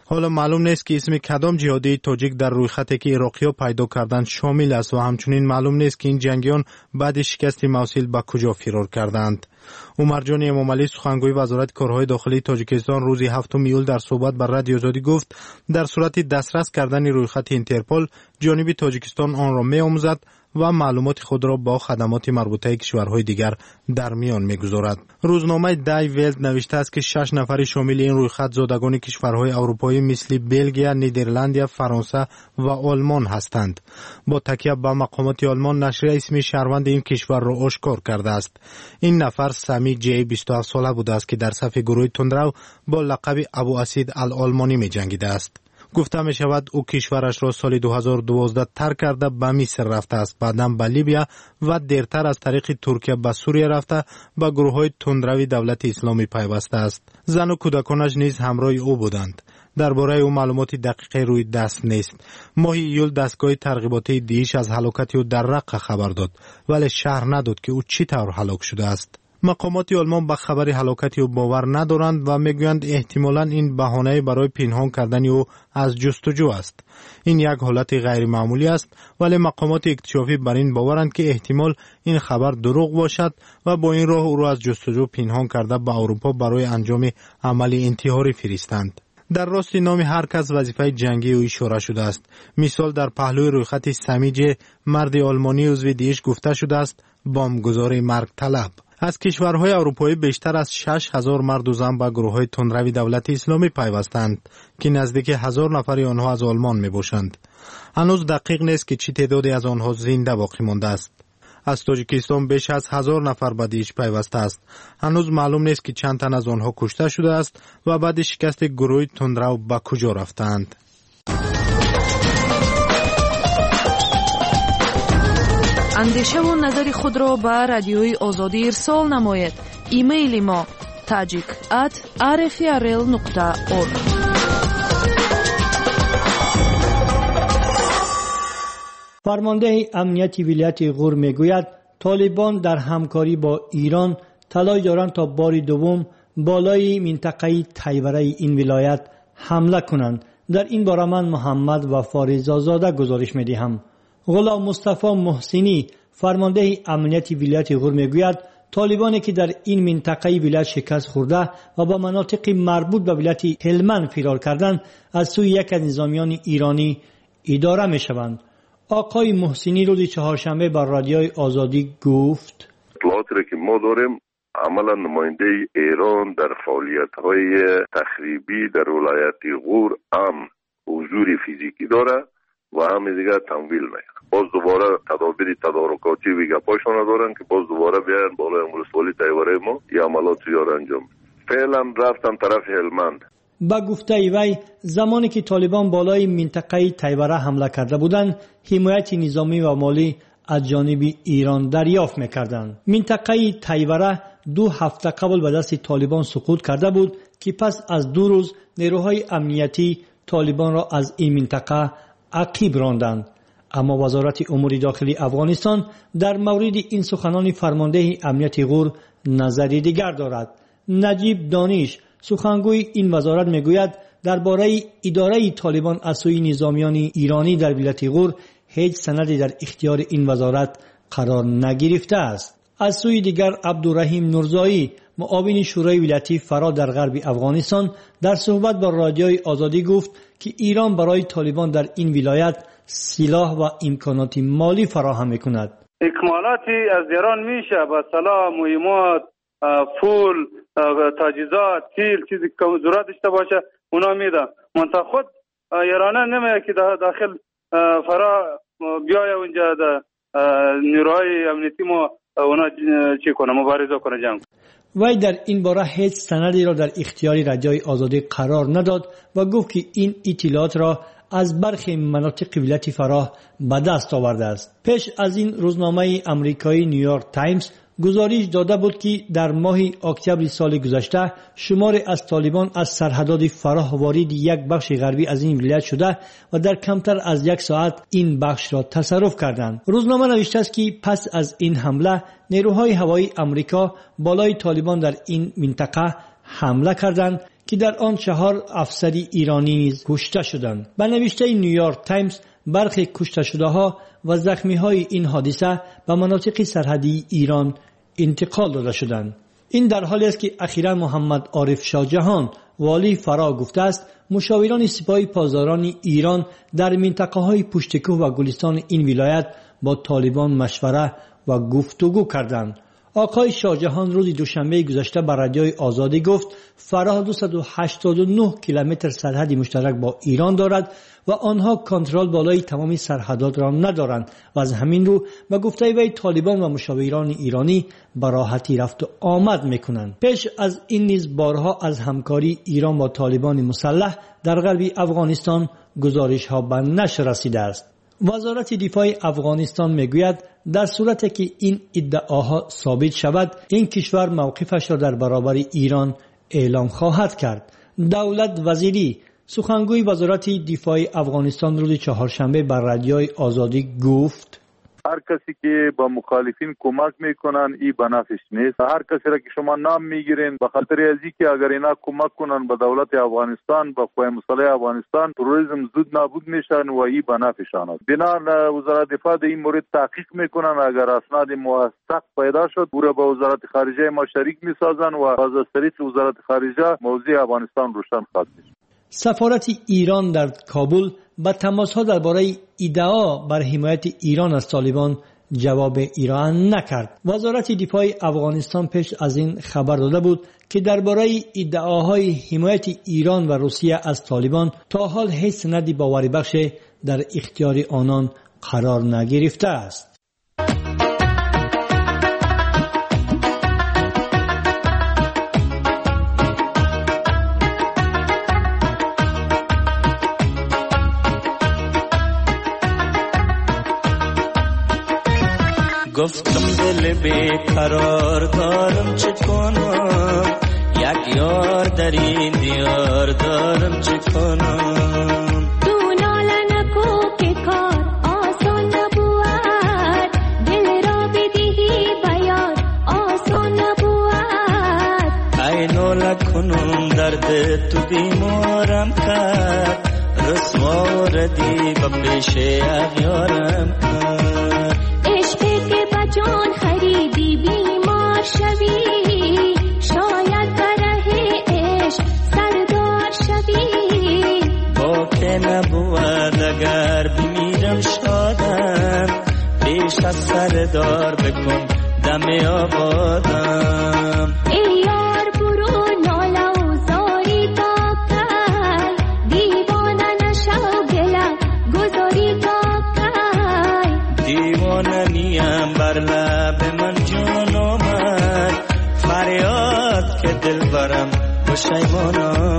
حالا معلوم نیست که اسم کدام جهادی تاجیک در رویخطی که عراقی‌ها پیدا کردند شامل است و همچنین معلوم نیست که این جنگیان بعد شکست موصل به کجا فرار کردند. عمرجان امامعلی سخنگوی وزارت کارهای داخلی تاجیکستان روز هفتم ایول در صحبت با رادیو آزادی گفت در صورت دسترس کردن رویخط اینترپل جانب تاجیکستان آن را می‌آموزد و معلومات خود را با خدمات مربوطه کشورهای دیگر در میان می‌گذارد. روزنامه دای ویلد نوشته است که شش نفر شامل این رویخط زادگان کشورهای اروپایی مثل بلژیم، نیدرلند، فرانسه و آلمان هستند. با تکیه به مقامات آلمان نشریه اسم شهروند این کشور را آشکار کرده است. این نفر سامی جی بیست و هفت ساله بوده است که در صف گروه تندرو با لقب ابو اسید الآلمانی می‌جنگیده است. گفته می شود او کشورش را سال دو هزار و دوازده ترک کرده به مصر رفته است، بعداً به لیبیا و دیرتر از طریق ترکیه به سوریه رفته به گروه های تندروی دولت اسلامی پیوسته است. زن و کودکانش نیز همراه او بودند. درباره او معلومات دقیقی روی دست نیست. ماه ایول دستگاه ترغیباتی دیش از هلاکت او در رقه خبر داد ولی شرح نداد که او چی طور هلاک شده است. مقامات آلمان به خبر هلاکت او باور ندارند و میگویند احتمالاً این بهانه برای پنهان کردن او از جستجو است. این یک حالت غیر معمولی است ولی مقامات اکتشافی بر این باورند که احتمال این خبر دروغ باشد و با این راه او را از جستجو پنهان کرده به اروپا برای انجام عمل انتحاری فرستند. در راست نام هر کس وظیفه جنگی او اشاره شده است. مثال در پهلوی رویخط سمیج مرد آلمانی عضو دیش گفته شده است بمبگذار مرگ طلب. از کشورهای اروپایی بیشتر از شش هزار مرد و زن به گروه‌های تندروی دولت اسلامی پیوستند که نزدیک هزار نفر آنها از آلمان میباشند. هنوز دقیق نیست که چه تعدادی از آنها زنده باقی مانده است. از تاجیکستان بیش از هزار نفر به دیش پیوسته است. هنوز معلوم نیست که چند تن از آنها کشته شده است و بعد شکست گروه تندرو به کجا رفتند. اندیشه و نظر خود را به رادیوی آزادی ارسال نماید. ایمیل ما tajik at r f r l nokta org. فرمانده امنیتی ولایت غور میگوید طالبان در همکاری با ایران تلاش دارند تا بار دوم بالای منطقه تیوره این ولایت حمله کنند. در این باره من محمد وفا رضازاده گزارش میدهم. غلام مصطفی محسنی فرمانده امنیتی ولایت غور میگوید طالبانی که در این منطقه ولایت شکست خورده و با مناطق مربوط به ولایت هلمند فرار کردند از سوی یک از نظامیان ایرانی اداره میشوند. آقای محسنی روز چهارشنبه بر رادیوی آزادی گفت اطلاعاتی که ما داریم عملا نماینده ایران در فعالیت‌های تخریبی در ولایت غور هم حضور فیزیکی داره و هم دیگه تمویل میکنه. باز دوباره تدابیر تدارکاتی و گپاشون دارن که باز دوباره بیان بالای ولسوالی تیوره ما یا عملاتی را انجام. فعلا رفتن طرف هلمند. با گفته وی زمانی که طالبان بالای منطقه تیوره حمله کرده بودند حمایت نظامی و مالی از جانب ایران دریافت میکردند. منطقه تیوره دو هفته قبل به دست طالبان سقوط کرده بود که پس از دو روز نیروهای امنیتی طالبان را از این منطقه عقیب راندند. اما وزارت امور داخلی افغانستان در مورد این سخنان فرمانده امنیت غور نظری دیگر دارد. نجیب دانش سخنگوی این وزارت میگوید درباره اداره طالبان از سوی نظامیان ایرانی در ولایت غور هیچ سندی در اختیار این وزارت قرار نگرفته است. از سوی دیگر عبدالرحیم نورزایی معاون شورای ولایتی فرا در غرب افغانستان در صحبت با رادیوی آزادی گفت که ایران برای طالبان در این ولایت سلاح و امکانات مالی فراهم میکند. اکمالاتی از ایران میشه با سلاح، مهمات، پول، تجهیزات، تیل، چیزی که ضرورت داشته باشه اونا میده. منتها خود ایران نمیه که داخل فرا بیای اونجا نیروهای امنیتی ما اونا چی کنه، مبارزه کنه، جنگ. وی در این باره هیچ سندی را در اختیار رادیوی آزادی قرار نداد و گفت که این اطلاعات را از برخی مناطق ولایت فراه به دست آورده است. پیش از این روزنامه امریکایی نیویورک تایمز گزارش داده بود که در ماه اکتبر سال گذشته شمار از طالبان از سرحدات فراه وارد یک بخش غربی از این ولایت شده و در کمتر از یک ساعت این بخش را تصرف کردند. روزنامه نوشته است که پس از این حمله نیروهای هوایی امریکا بالای طالبان در این منطقه حمله کردند. که در آن چهار افسری ایرانی نیز کشته شدند. به نوشته نیویورک تایمز برخی کشته شده ها و زخمی های این حادثه به مناطق سرحدی ایران انتقال داده شدند. این در حالی است که اخیراً محمد عارف شاه جهان والی فرا گفته است مشاوران سپاه پاسداران ایران در منطقه های پشتکوه و گلستان این ولایت با طالبان مشوره و گفتگو کردند. آقای شاه جهان روز دوشنبه گذشته بر رادیوی آزادی گفت فراه دویست و هشتاد و نه کیلومتر سرحد مشترک با ایران دارد و آنها کنترل بالای تمام سرحدات را ندارند و از همین رو به گفته وی طالبان و مشاوران ایرانی به راحتی رفت و آمد میکنند. پیش از این نیز بارها از همکاری ایران با طالبان مسلح در غرب افغانستان گزارش ها به نشر رسیده است. وزارت دفاع افغانستان میگوید در صورتی که این ادعاها ثابت شود این کشور موقفش را در برابر ایران اعلام خواهد کرد. دولت وزیری سخنگوی وزارت دفاع افغانستان روز چهارشنبه بر رادیوی آزادی گفت هر کسی که با مخالفین کمک میکنن ای بنفش نیست. هر کسی را که شما نام میگیرین به خاطر ازی که اگر اینا کمک کنن به دولت افغانستان به قوای مسلح افغانستان تروریسم زود نابود میشن و ای بنفشان است. بنا وزارت دفاع این مورد تحقیق میکنن. اگر اسناد موثق پیدا شد او را با وزارت خارجه ما شریک میسازن و از طریق وزارت خارجه موضوع افغانستان روشن خواهد شد. سفارت ایران در کابل با تماس‌ها درباره ادعا بر حمایت ایران از طالبان جواب ایران نکرد. وزارت دفاع افغانستان پیش از این خبر داده بود که درباره ادعاهای حمایت ایران و روسیه از طالبان تا حال هیچ سندی باوری بخش در اختیار آنان قرار نگرفته است. گفتم دل بیقرار دارم چه کنم یک یار در این دیار دارم چه کنم تو ناله نکو که کار آسان نبود دل را بدهی بیار آسان نبود ای ناله کنم درد تو بیمارم کرد رسوا ردی به پیش اغیارم کرد جان خریدی بیمار شوی شاید برای عشق سردار شوی با که نبود اگر بمیرم شادم پیش از سردار بکن دم آبادم ای یار برو ناله و زاری تا کی دیوانه نشو گله گذاری تا کی دیوانه نیم بر لب من جان آمد فریاد که دل برم پشیمان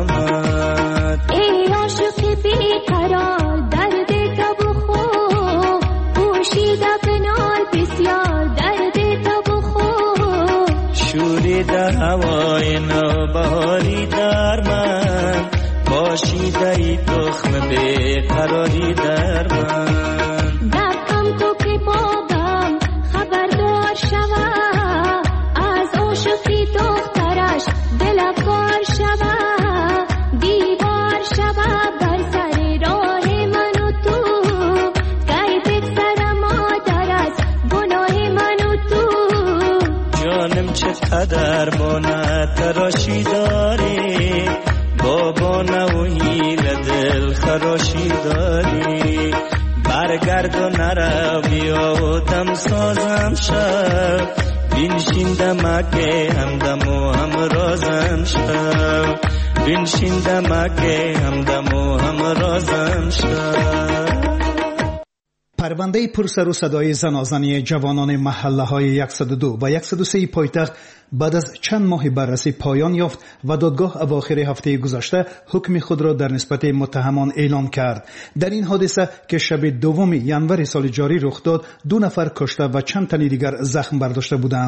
آمد ای عاشق بیقرار درد تو بخو پوشیده بنال بسیار درد تو بخو شوریده هوای نوبهاری در من باشیده ای تخم بیقراری در من دبکم تو که بابم خبردار شوه از عاشقی دخترش دل کار شوه دیوار شوه بر سر راه من و تو گی بگذر مادر از گناه من و تو جانم چقدر بانه تراشی داری بابا نوهی لدل خراشی داری برگرد و نرو بیا و دم سازم شب بینشین دمکه همدم و همرازم شب بینشین دمکه همدم و همرازم شب. پرونده پرسر و صدای زنازنی جوانان محله های صد و دو و صد و سه پایتخت بعد از چند ماه بررسی پایان یافت و دادگاه اواخر هفته گذشته حکم خود را در نسبت متهمان اعلام کرد. در این حادثه که شب دوم ژانویه سال جاری رخ داد دو نفر کشته و چند تن دیگر زخم برداشته بودند.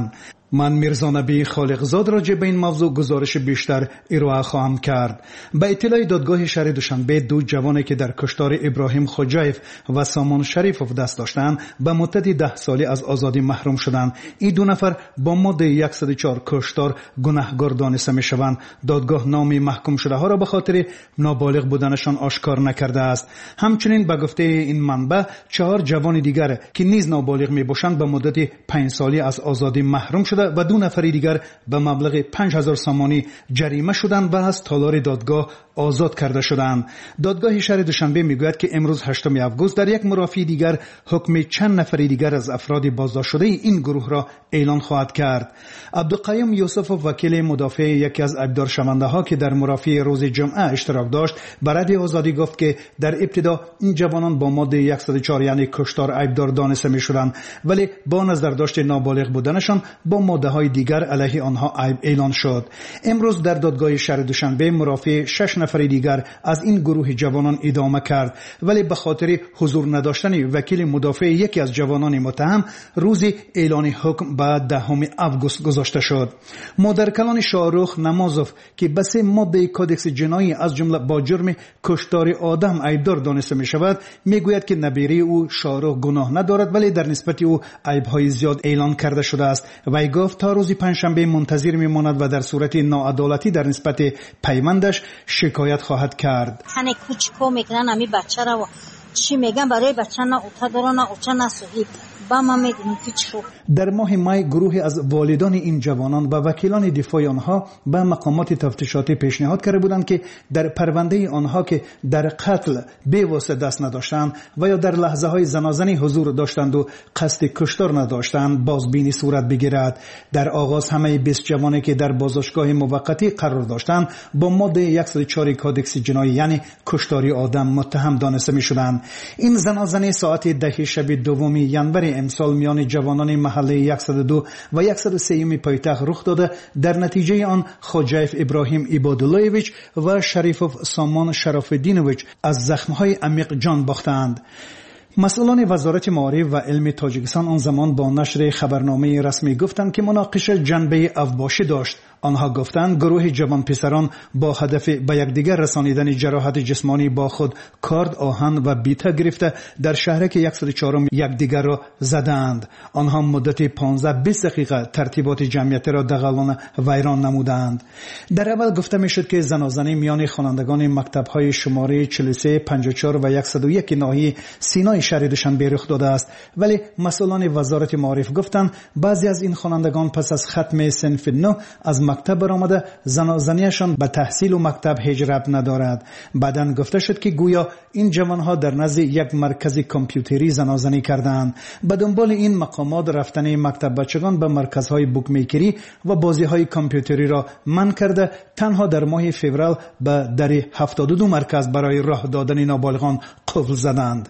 من میرزا نبی خالقزاد راجع به این موضوع گزارش بیشتر ارائه خواهم کرد. به اطلاع دادگاه شهر دوشنبه، دو جوانی که در کشتار ابراهیم خوجایف و سامان شریفوف دست داشتند به مدت ده سالی از آزادی محروم شدند. این دو نفر با ماده صد و چهار کشتار گناهکار دانسته میشوند. دادگاه نام محکوم شده ها را به خاطر نابالغ بودنشان آشکار نکرده است. همچنین به گفته این منبع چهار جوان دیگر که نیز نابالغ میباشند به مدت پنج سالی از آزادی محروم شده و دو نفر دیگر به مبلغ پنج هزار سامانی جریمه شدند و از تالار دادگاه آزاد کرده شدند. دادگاه شهر دوشنبه میگوید که امروز هشتم آگوست در یک مرافعه دیگر حکم چند نفر دیگر از افراد بازداشت شده این گروه را اعلان خواهد کرد. عبدالقیوم یوسف وکیل مدافع یکی از ایبدار شونده ها که در مرافعه روز جمعه اشتراک داشت برای آزادی گفت که در ابتدا این جوانان با ماده صد و چهار یعنی کشتار ایبدار دانسته میشدند، ولی با نظر داشت نابالغ بودنشان با ماده های دیگر علیه آنها عیب اعلان شد. امروز در دادگاه شهر دوشنبه مرافع شش نفر دیگر از این گروه جوانان ادامه کرد، ولی به خاطر حضور نداشتن وکیل مدافع یکی از جوانان متهم روز اعلان حکم به دهم آگوست گذاشته شد. مادرکلان شاهرخ نمازوف که به سه ماده کودکس جنایی از جمله با جرم کشتار آدم ایبدار دانسته می شود میگوید که نبیره او شاهرخ گناه ندارد، ولی در نسبت او عیب‌های زیاد اعلان کرده شده است. وی گفت تا روز پنجشنبه منتظر میماند و در صورت ناعدالتی در نسبت پیمندش شکایت خواهد کرد. همه کوچیکو میگن امی بچه را چی میگن برای بچه نه اوتا داره نه اوچه نه صحیح با ما میدونیم که چی. در ماه مای گروهی از والدان این جوانان و وکیلان دفاع آنها به مقامات تفتیشاتی پیشنهاد کرده بودند که در پرونده آنها که در قتل بی‌واسطه دست نداشتند و یا در لحظه های زنازنی حضور داشتند و قصد کشتار نداشتند بازبینی صورت بگیرد. در آغاز همه بیست جوانی که در بازداشتگاه موقتی قرار داشتند با ماده صد و چهار کودکس جنایی یعنی کشتاری آدم متهم دانسته می‌شدند. این زنازنی ساعت ده شب دوم ژانویه امسال میان جوانان محله صد و دو و صد و سه پایتخت رخ داده. در نتیجه آن خوجایف ابراهیم عباداللهویچ و شریفوف سامان شراف‌الدینویچ از زخم‌های عمیق جان باختند. مسئولان وزارت معارف و علم تاجیکستان آن زمان با نشر خبرنامه رسمی گفتند که مناقشه جنبه افباشی داشت. آنها گفتند گروه جوان پسران با هدف به یکدیگر رسانیدن جراحت جسمانی با خود کارد، آهن و بیته گرفته در شهر که صد و چهار یکدیگر را زدند. آنها مدت پانزده بیست دقیقه ترتیبات جمعیت را دغلان ویران نمودند. در اول گفته میشد که زنازنی میان خوانندگان مکتب‌های شماره چهل و سه، پنجاه و چهار و صد و یک ناحیه سینای شهر دوشنبه رخ داده است، ولی مسئولان وزارت معارف گفتند بعضی از این خوانندگان پس از ختم صنف نو از مکتب برآمده زنازنیشان به تحصیل و مکتب هیچ ربط ندارد. بعداً گفته شد که گویا این جوانها در نزد یک مرکز کامپیوتری زنازنی کردند. به دنبال این مقامات رفتن مکتب بچگان به مرکزهای بوک میکری و بازیهای کامپیوتری را منع کرده. تنها در ماه فوریه به در هفتاد و دو مرکز برای راه دادن نابالغان قفل زدند.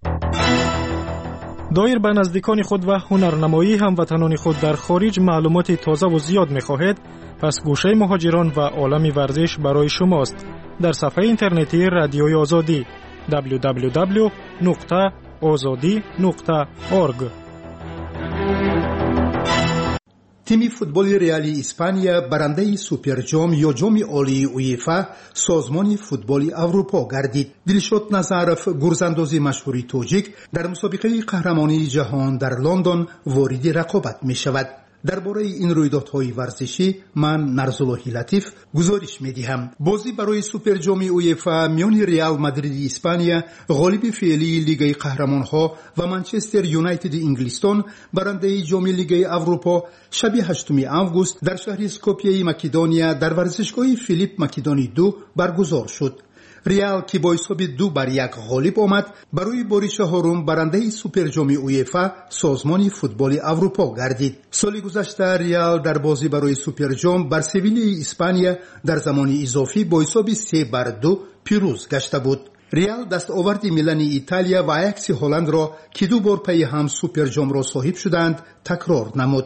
دایر به نزدیکان خود و هنرنمایی هموطنان خود در خارج معلومات تازه و زیاد می‌خواهید، پس گوشه مهاجران و عالم ورزش برای شماست. در صفحه اینترنتی رادیوی آزادی دبلیو دبلیو دبلیو نقطه آزادی نقطه اورگ. تیم فوتبال ریالی اسپانیا برنده سوپر جام یا جام عالی اویفا سازمان فوتبال اروپا گردید. دلشاد نظرف گرزانداز مشهور تاجیک در مسابقه قهرمانی جهان در لندن وارد رقابت می شود. درباره این رویدادهای ورزشی من نرزاللهی لطیف گزارش می‌دهم. بازی برای سوپر جام اویفا میان ریال مادرید اسپانیا غالب فعلی لیگ قهرمان‌ها و منچستر یونایتد انگلستان برنده جام لیگ اروپا شب هشتم آگوست در شهر اسکوپیه مکدونیا در ورزشگاه فیلیپ مکدونی دو برگزار شد. ریال که با حساب دو بر یک غالب آمد برای بار چهارم برنده سوپر جام اویفا سازمان فوتبال اروپا گردید. سال گذشته ریال در بازی برای سوپر جام بر سویل اسپانیا در زمان اضافی با حساب سه بر دو پیروز گشته بود. ریال دستاورد میلان ایتالیا و آیاکس هلند را که دو بار پی هم سوپر جام را صاحب شدند تکرار نمود.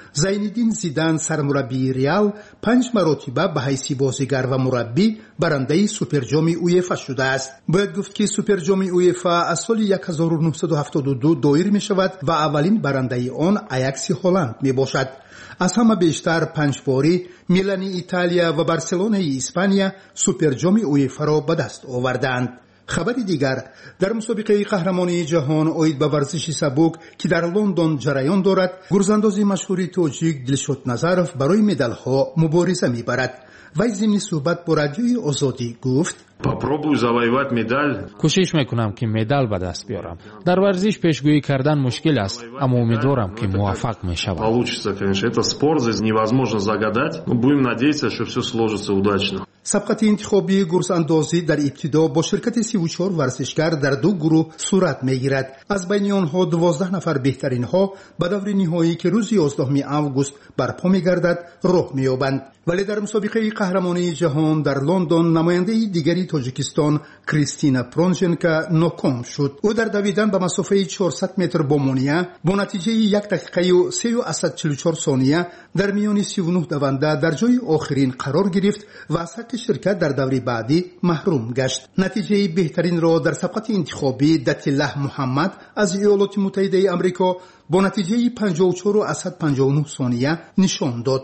зайниддин зидан сармураббии реал панҷ маротиба ба ҳайси бозигар ва мураббӣ барандаи суперҷоми уефа шудааст. бояд гуфт ки суперҷоми уефа аз соли ҳазору нуҳсаду ҳафтоду ду доир мешавад ва аввалин барандаи он аякси ҳолланд мебошад. аз ҳама бештар панҷборӣ милани италия ва барселонаи испания суперҷоми уефаро ба даст овардаанд. хабари дигар, дар мусобиқаи қаҳрамонии ҷаҳон оид ба варзиши сабук ки дар лондон ҷараён дорад, гурзандози машҳури тоҷик Дилшод Назаров барои медалҳо мубориза мебарад. вай зимни суҳбат бо радиои озодӣ гуфт: попробую завоевать медаль. кӯшиш мекунам ки медал ба даст биёрам. дар варзиш пешгӯӣ кардан мушкил аст, аммо умедворам ки муваффақ мешавам. Получится, конечно. Это спорт, здесь невозможно загадать. Будем надеяться, что все сложится удачно. сабқати интихобии гурзандозӣ дар ибтидо бо ширкати сиву чор варзишгар дар ду гурӯҳ сурат мегирад. аз байни онҳо дувоздаҳ нафар беҳтаринҳо ба даври ниҳоӣ ки рӯзи ёздаҳуми август барпо мегардад роҳ меёбанд. вале дар мусобиқаи қаҳрамонии ҷаҳон дар лондон намояндаи дигари тоҷикистон Кристина Пронженка ноком шуд. ӯ дар давидан ба масофаи чорсад метр бо монеа бо натиҷаи як дақиқаю сею асад чилу чор сония дар миёни сиву нӯҳ даванда дар ҷои охирин қарор гирифт ва аз ҳаққи ширкат дар даври баъдӣ маҳрум гашт. натиҷаи беҳтаринро дар сабқати интихобӣ Датиллаҳ Муҳаммад аз иёлоти муттаҳидаи амрико бо натиҷаи панҷоҳу чору асад панҷоҳу нӯҳ сония нишон дод.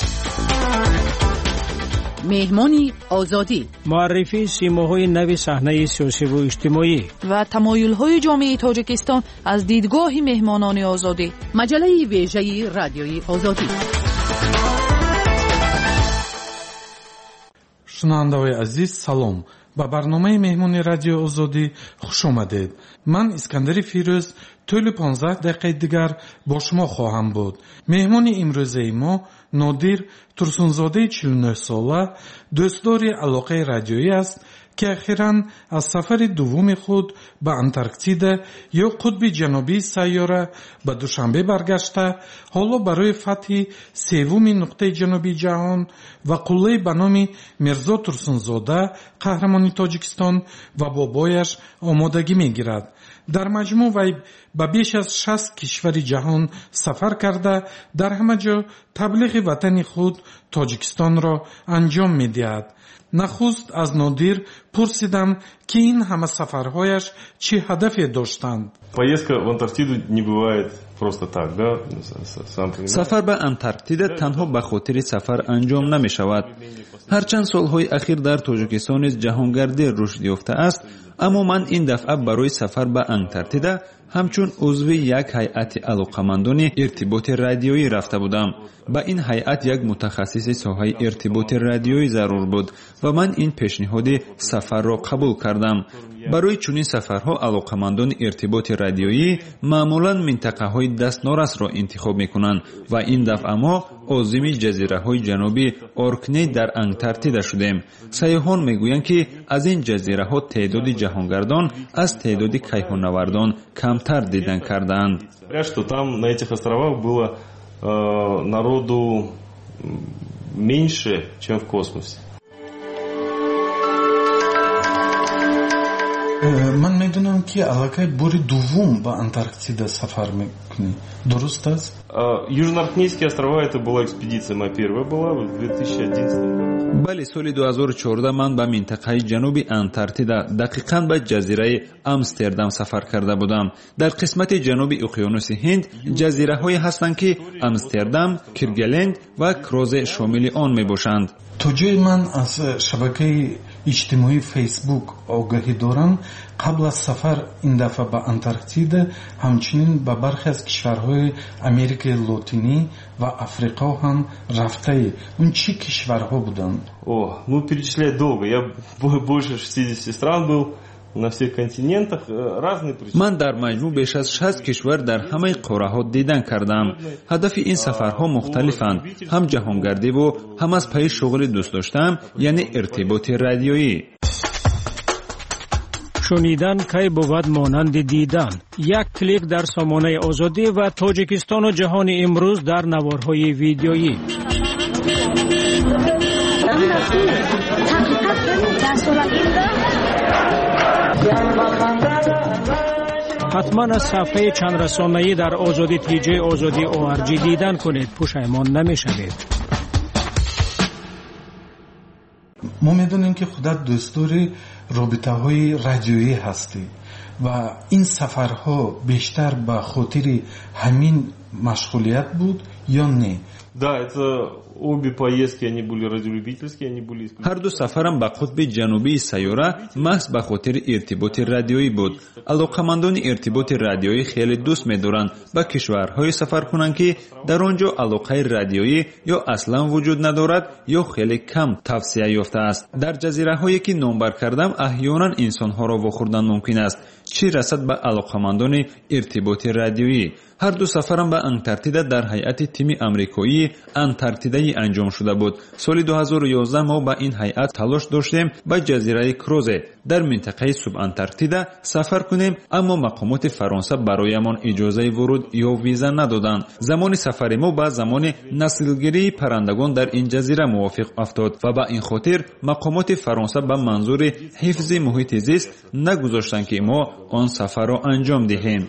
меҳмони озодӣ муаррифии симоҳои нави саҳнаи сиёсиву иҷтимоӣ ва тамоюлҳои ҷомеаи тоҷикистон аз дидгоҳи меҳмонони озодӣ. маҷалаи вежаи радиои озодӣ. шунавандаҳои азиз, салом. ба барномаи меҳмони радиои озодӣ хуш омадед. ман Искандари Фирӯз тӯли понздаҳ дақиқаи дигар бо шумо хоҳам буд. меҳмони имрӯзаи мо Нодир Турсунзодаи чилу нӯҳ сола дӯстдори алоқаи радиоӣ аст, ки ахиран аз сафари дуввуми худ ба Антарктида ё қутби ҷанубии сайёра ба Душанбе баргашта, ҳоло барои фатҳи севуми нуқтаи ҷанубии ҷаҳон ва қуллаи ба номи Мирзо Турсунзода, қаҳрамони Тоҷикистон ва бобояш омодагӣ мегирад. дар маҷмӯъ вай ба беш аз шаст кишвари ҷаҳон сафар карда, дар ҳама ҷо таблиғи ватани худ Тоҷикистонро анҷом медиҳад. нахуст аз Нодир пурсидам, ки ин ҳама сафарҳояш чӣ ҳадафе доштанд. Поездка в Антарктиду не бывает просто так, да? сафар ба Антарктида танҳо ба хотири сафар анҷом намешавад. ҳарчанд солҳои ахир дар Тоҷикистон низ ҷаҳонгардӣ рушд ёфтааст, аммо ман ин дафъа барои сафар ба Антарктида ҳамчун узви як ҳайати алоқамандони иртиботи радиоӣ рафта будам. ба ин ҳайат як мутахассиси соҳаи иртиботи радиоӣ зарур буд ва ман ин пешниҳоди сафарро қабул кардам. барои чунин сафарҳо алоқамандони иртиботи радиоӣ маъмулан минтақаҳои дастнорасро интихоб мекунанд ва ин дафъа мо озими ҷазираҳои ҷануби Оркней дар Антарктида шудем. сайёҳон мегӯянд, ки аз ин ҷазираҳо теъдоди ҷаҳонгардон аз теъдоди кайҳонавардон камтар дидан кардаанд. Что там на этих островах было э, народу меньше, чем в космосе. ман медонам, ки аллакай бори дуввум ба Антарктида сафар мекунӣ. дуруст аст? Южноарктийские острова, это была экспедиция, моя первая была в две тысячи одиннадцатом году. бале соли ду ҳазору чордаҳ ман ба минтақаи ҷануби Антарктида, дақиқан ба ҷазираи Амстердам сафар карда будам. дар қисмати ҷануби уқёнуси Ҳинд ҷазираҳое ҳастанд, ки Амстердам, Киргаленд ва Крозе шомили он мебошанд. то ҷои ман аз шабакаи иҷтимоии фейсбук огаҳӣ дорам, қабл аз сафар ин дафъа ба Антарктида ҳамчунин ба бархе аз кишварҳои Америкаи Лотинӣ ва Африқо ҳам рафтаӣ. Он чӣ кишварҳо буданд? О, ну перечислять долго. Я больше шестидесяти стран был. На всех континентах разные причины. ман дар маҷмӯъ беш аз шаст кишвар дар ҳамаи қораҳо дидан кардам. ҳадафи ин сафарҳо мухталифанд. ҳам ҷаҳонгардиву ҳам аз пайи шуғли дӯстдоштаам, яъне иртиботи радиоӣ. шунидан кай бувад монанди дидан. як клик дар сомонаи озодӣ ва Тоҷикистону ҷаҳони имрӯз дар наворҳои видеоӣ. حتما از صفحه چند رسانه‌ای در آزادی تی جی آزادی او آر جی دیدن کنید، پشیمان نمیشوید. ما میدونیم که خودت دستور رابطه های رادیویی هستی و این سفرها بیشتر به خاطر همین مشغولیت بود یا نه؟ Да, это обе поездки, они были радиолюбительские, они были... هر دو سفرم به قطب جنوبی سیاره محض به خاطر ارتباط رادیویی بود. علاقمندان ارتباط رادیویی خیلی دوست می‌دارند به کشورهای سفر کنند که در آنجا علاقه رادیویی یا اصلا وجود ندارد یا خیلی کم توسعه یافته است. در جزیره‌هایی که نامبر کردم احیانا انسان‌ها را واخوردن ممکن است، چه رسد به علاقمندان ارتباط رادیویی. هر دو سفرم به انتارکتیدا در هیئت تیم آمریکایی انتارکتیدایی انجام شده بود. سال دو هزار و یازده ما با این هیئت تلاش داشتیم به جزیره کروزه در منطقه سوب انتارکتیدا سفر کنیم، اما مقامات فرانسه برایمان اجازه ورود یا ویزا ندادند. زمان سفر ما با زمان نسلگیری پرندگان در این جزیره موافق افتاد و با این خاطر مقامات فرانسه به منظور حفظ محیط زیست نگذاشتند که ما آن سفر را انجام دهیم.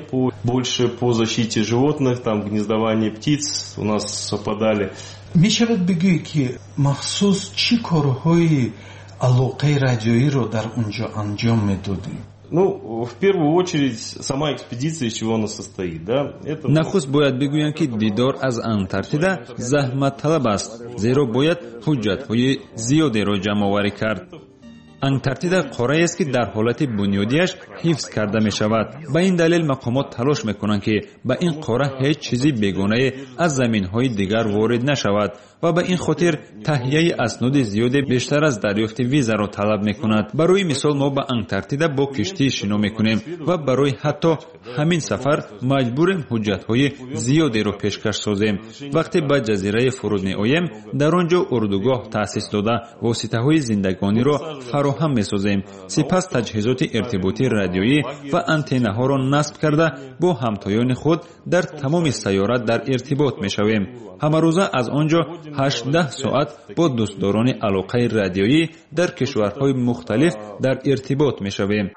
защите животных, там гнездование птиц у нас совпадали. میشود بگی که مخصوص چی کارهای علاقه رادیویی رو در اونجا انجام میدادی؟ Ну, в первую очередь, сама экспедиция, из чего она состоит, да? Это... نخست باید بگویم که دیدار از انتارکتیدا زحمت طلب است، زیرا باید حجت‌های زیادی را جمع آوری کرد. انتارکتیدا قاره است که در حالت بنیادیش حفظ کرده می شود. به این دلیل مقامات تلاش می کنند که به این قاره هیچ چیزی بیگانه از زمین های دیگر وارد نشود و به این خاطر تهیه اسناد زیاد بیشتر از دریافت ویزا را طلب می کند. برای مثال ما به انتارکتیدا با کشتی شنا می کنیم و برای حتی همین سفر مجبوریم حجت های زیادی را پیشکش سازیم. وقتی به جزیره فرود می آییم در آنجا اردوگاه تأسیس داده واسطه های زندگانی را فراهم می سازیم. سپس تجهیزات ارتباطی رادیویی و آنتنه ها را نصب کرده با همتایان خود در تمام سیاره در ارتباط می شویم. همه روزه از آنجا هجده ساعت با دوستداران علاقه رادیویی در کشورهای مختلف در ارتباط می شویم.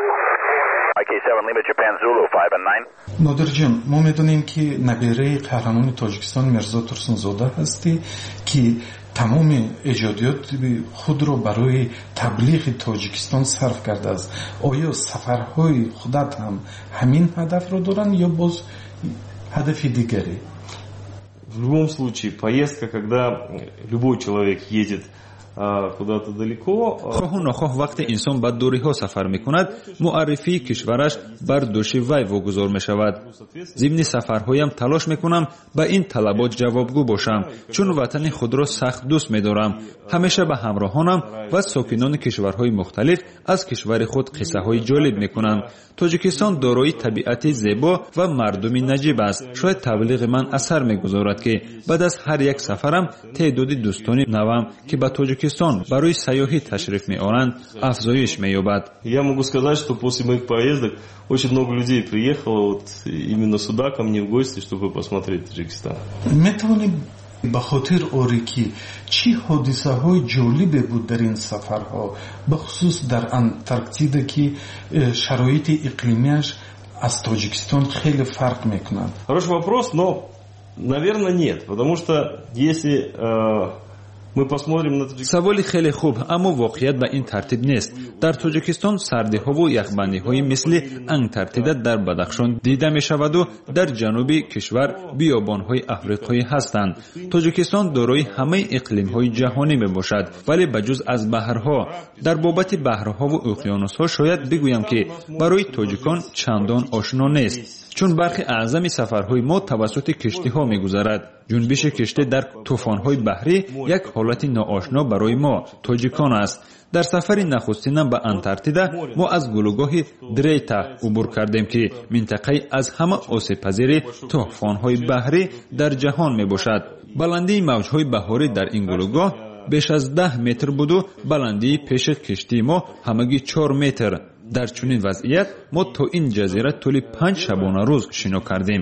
نادر جان، ما میدونیم که نبیره قهرمان تاجیکستان میرزا ترسونزاده هستی که تمام ایجادیات خود را برای تبلیغ تاجیکستان صرف کرده است. آیا سفرهای خودت هم همین هدف را دارن یا باز هدف دیگری؟ В любом случае, поездка, когда любой человек едет куда-то далеко. خواه و نخواه وقتی انسان به دوری ها سفر می کند معرفی کشورش بر دوش وی واگذار می شود. ضمن سفرهایم تلاش می کنم به این طلبات جوابگو باشم، چون وطن خود را سخت دوست می دارم. همیشه به همراهانم و ساکنان کشورهای مختلف از کشور خود قصه های جالب می کنم. تاجیکستان دارای طبیعت زیبا و مردمی نجیب است. شاید تبلیغ من اثر می گذارد که بعد از هر یک سفرم تعداد دوستان نوام که به تاجیکستان برای سیاحت تشریف می آورند افزایش می یابد. Я могу сказать, что после моих поездок очень много людей приехало вот именно сюда ко мне в гости, чтобы посмотреть Таджикистан. میتونی به خاطر آری که چی حادثه های جالبی بود در این سفرها، بخصوص در انتارکتیدا که شرایط اقلیمیش از تاجیکستان خیلی فرق میکنند؟ Хороший вопрос, но, наверное, нет, потому что если سوالی خیلی خوب، اما واقعیت به این ترتیب نیست. در تاجیکستان سردی ها و یخبندی های مثل انتارکتیدا در بدخشان دیده می شود و در جنوب کشور بیابان های افریقایی هستند. تاجیکستان دارای همه اقلیم های جهانی می باشد، ولی بجز از بحرها در بابت بحرها و اقیانوس ها شاید بگویم که برای تاجیکان چندان آشنا نیست، چون برخی اعظم سفرهای ما توسط کشتی ها می گذرد. جنبش کشتی در طوفان‌های بحری یک حالت ناآشنا برای ما تاجیکان است. در سفر نخستینم به انتارکتیدا ما از گلوگاه دریتا عبور کردیم که منطقه از همه آسیب‌پذیر طوفان‌های بحری در جهان می باشد. بلندی موج‌های بحری در این گلوگاه بیش از ده متر بود و بلندی پیش کشتی ما همگی چهار متر. در چنین وضعیت ما تا این جزیره طول پنج شبانه روز شنا کردیم.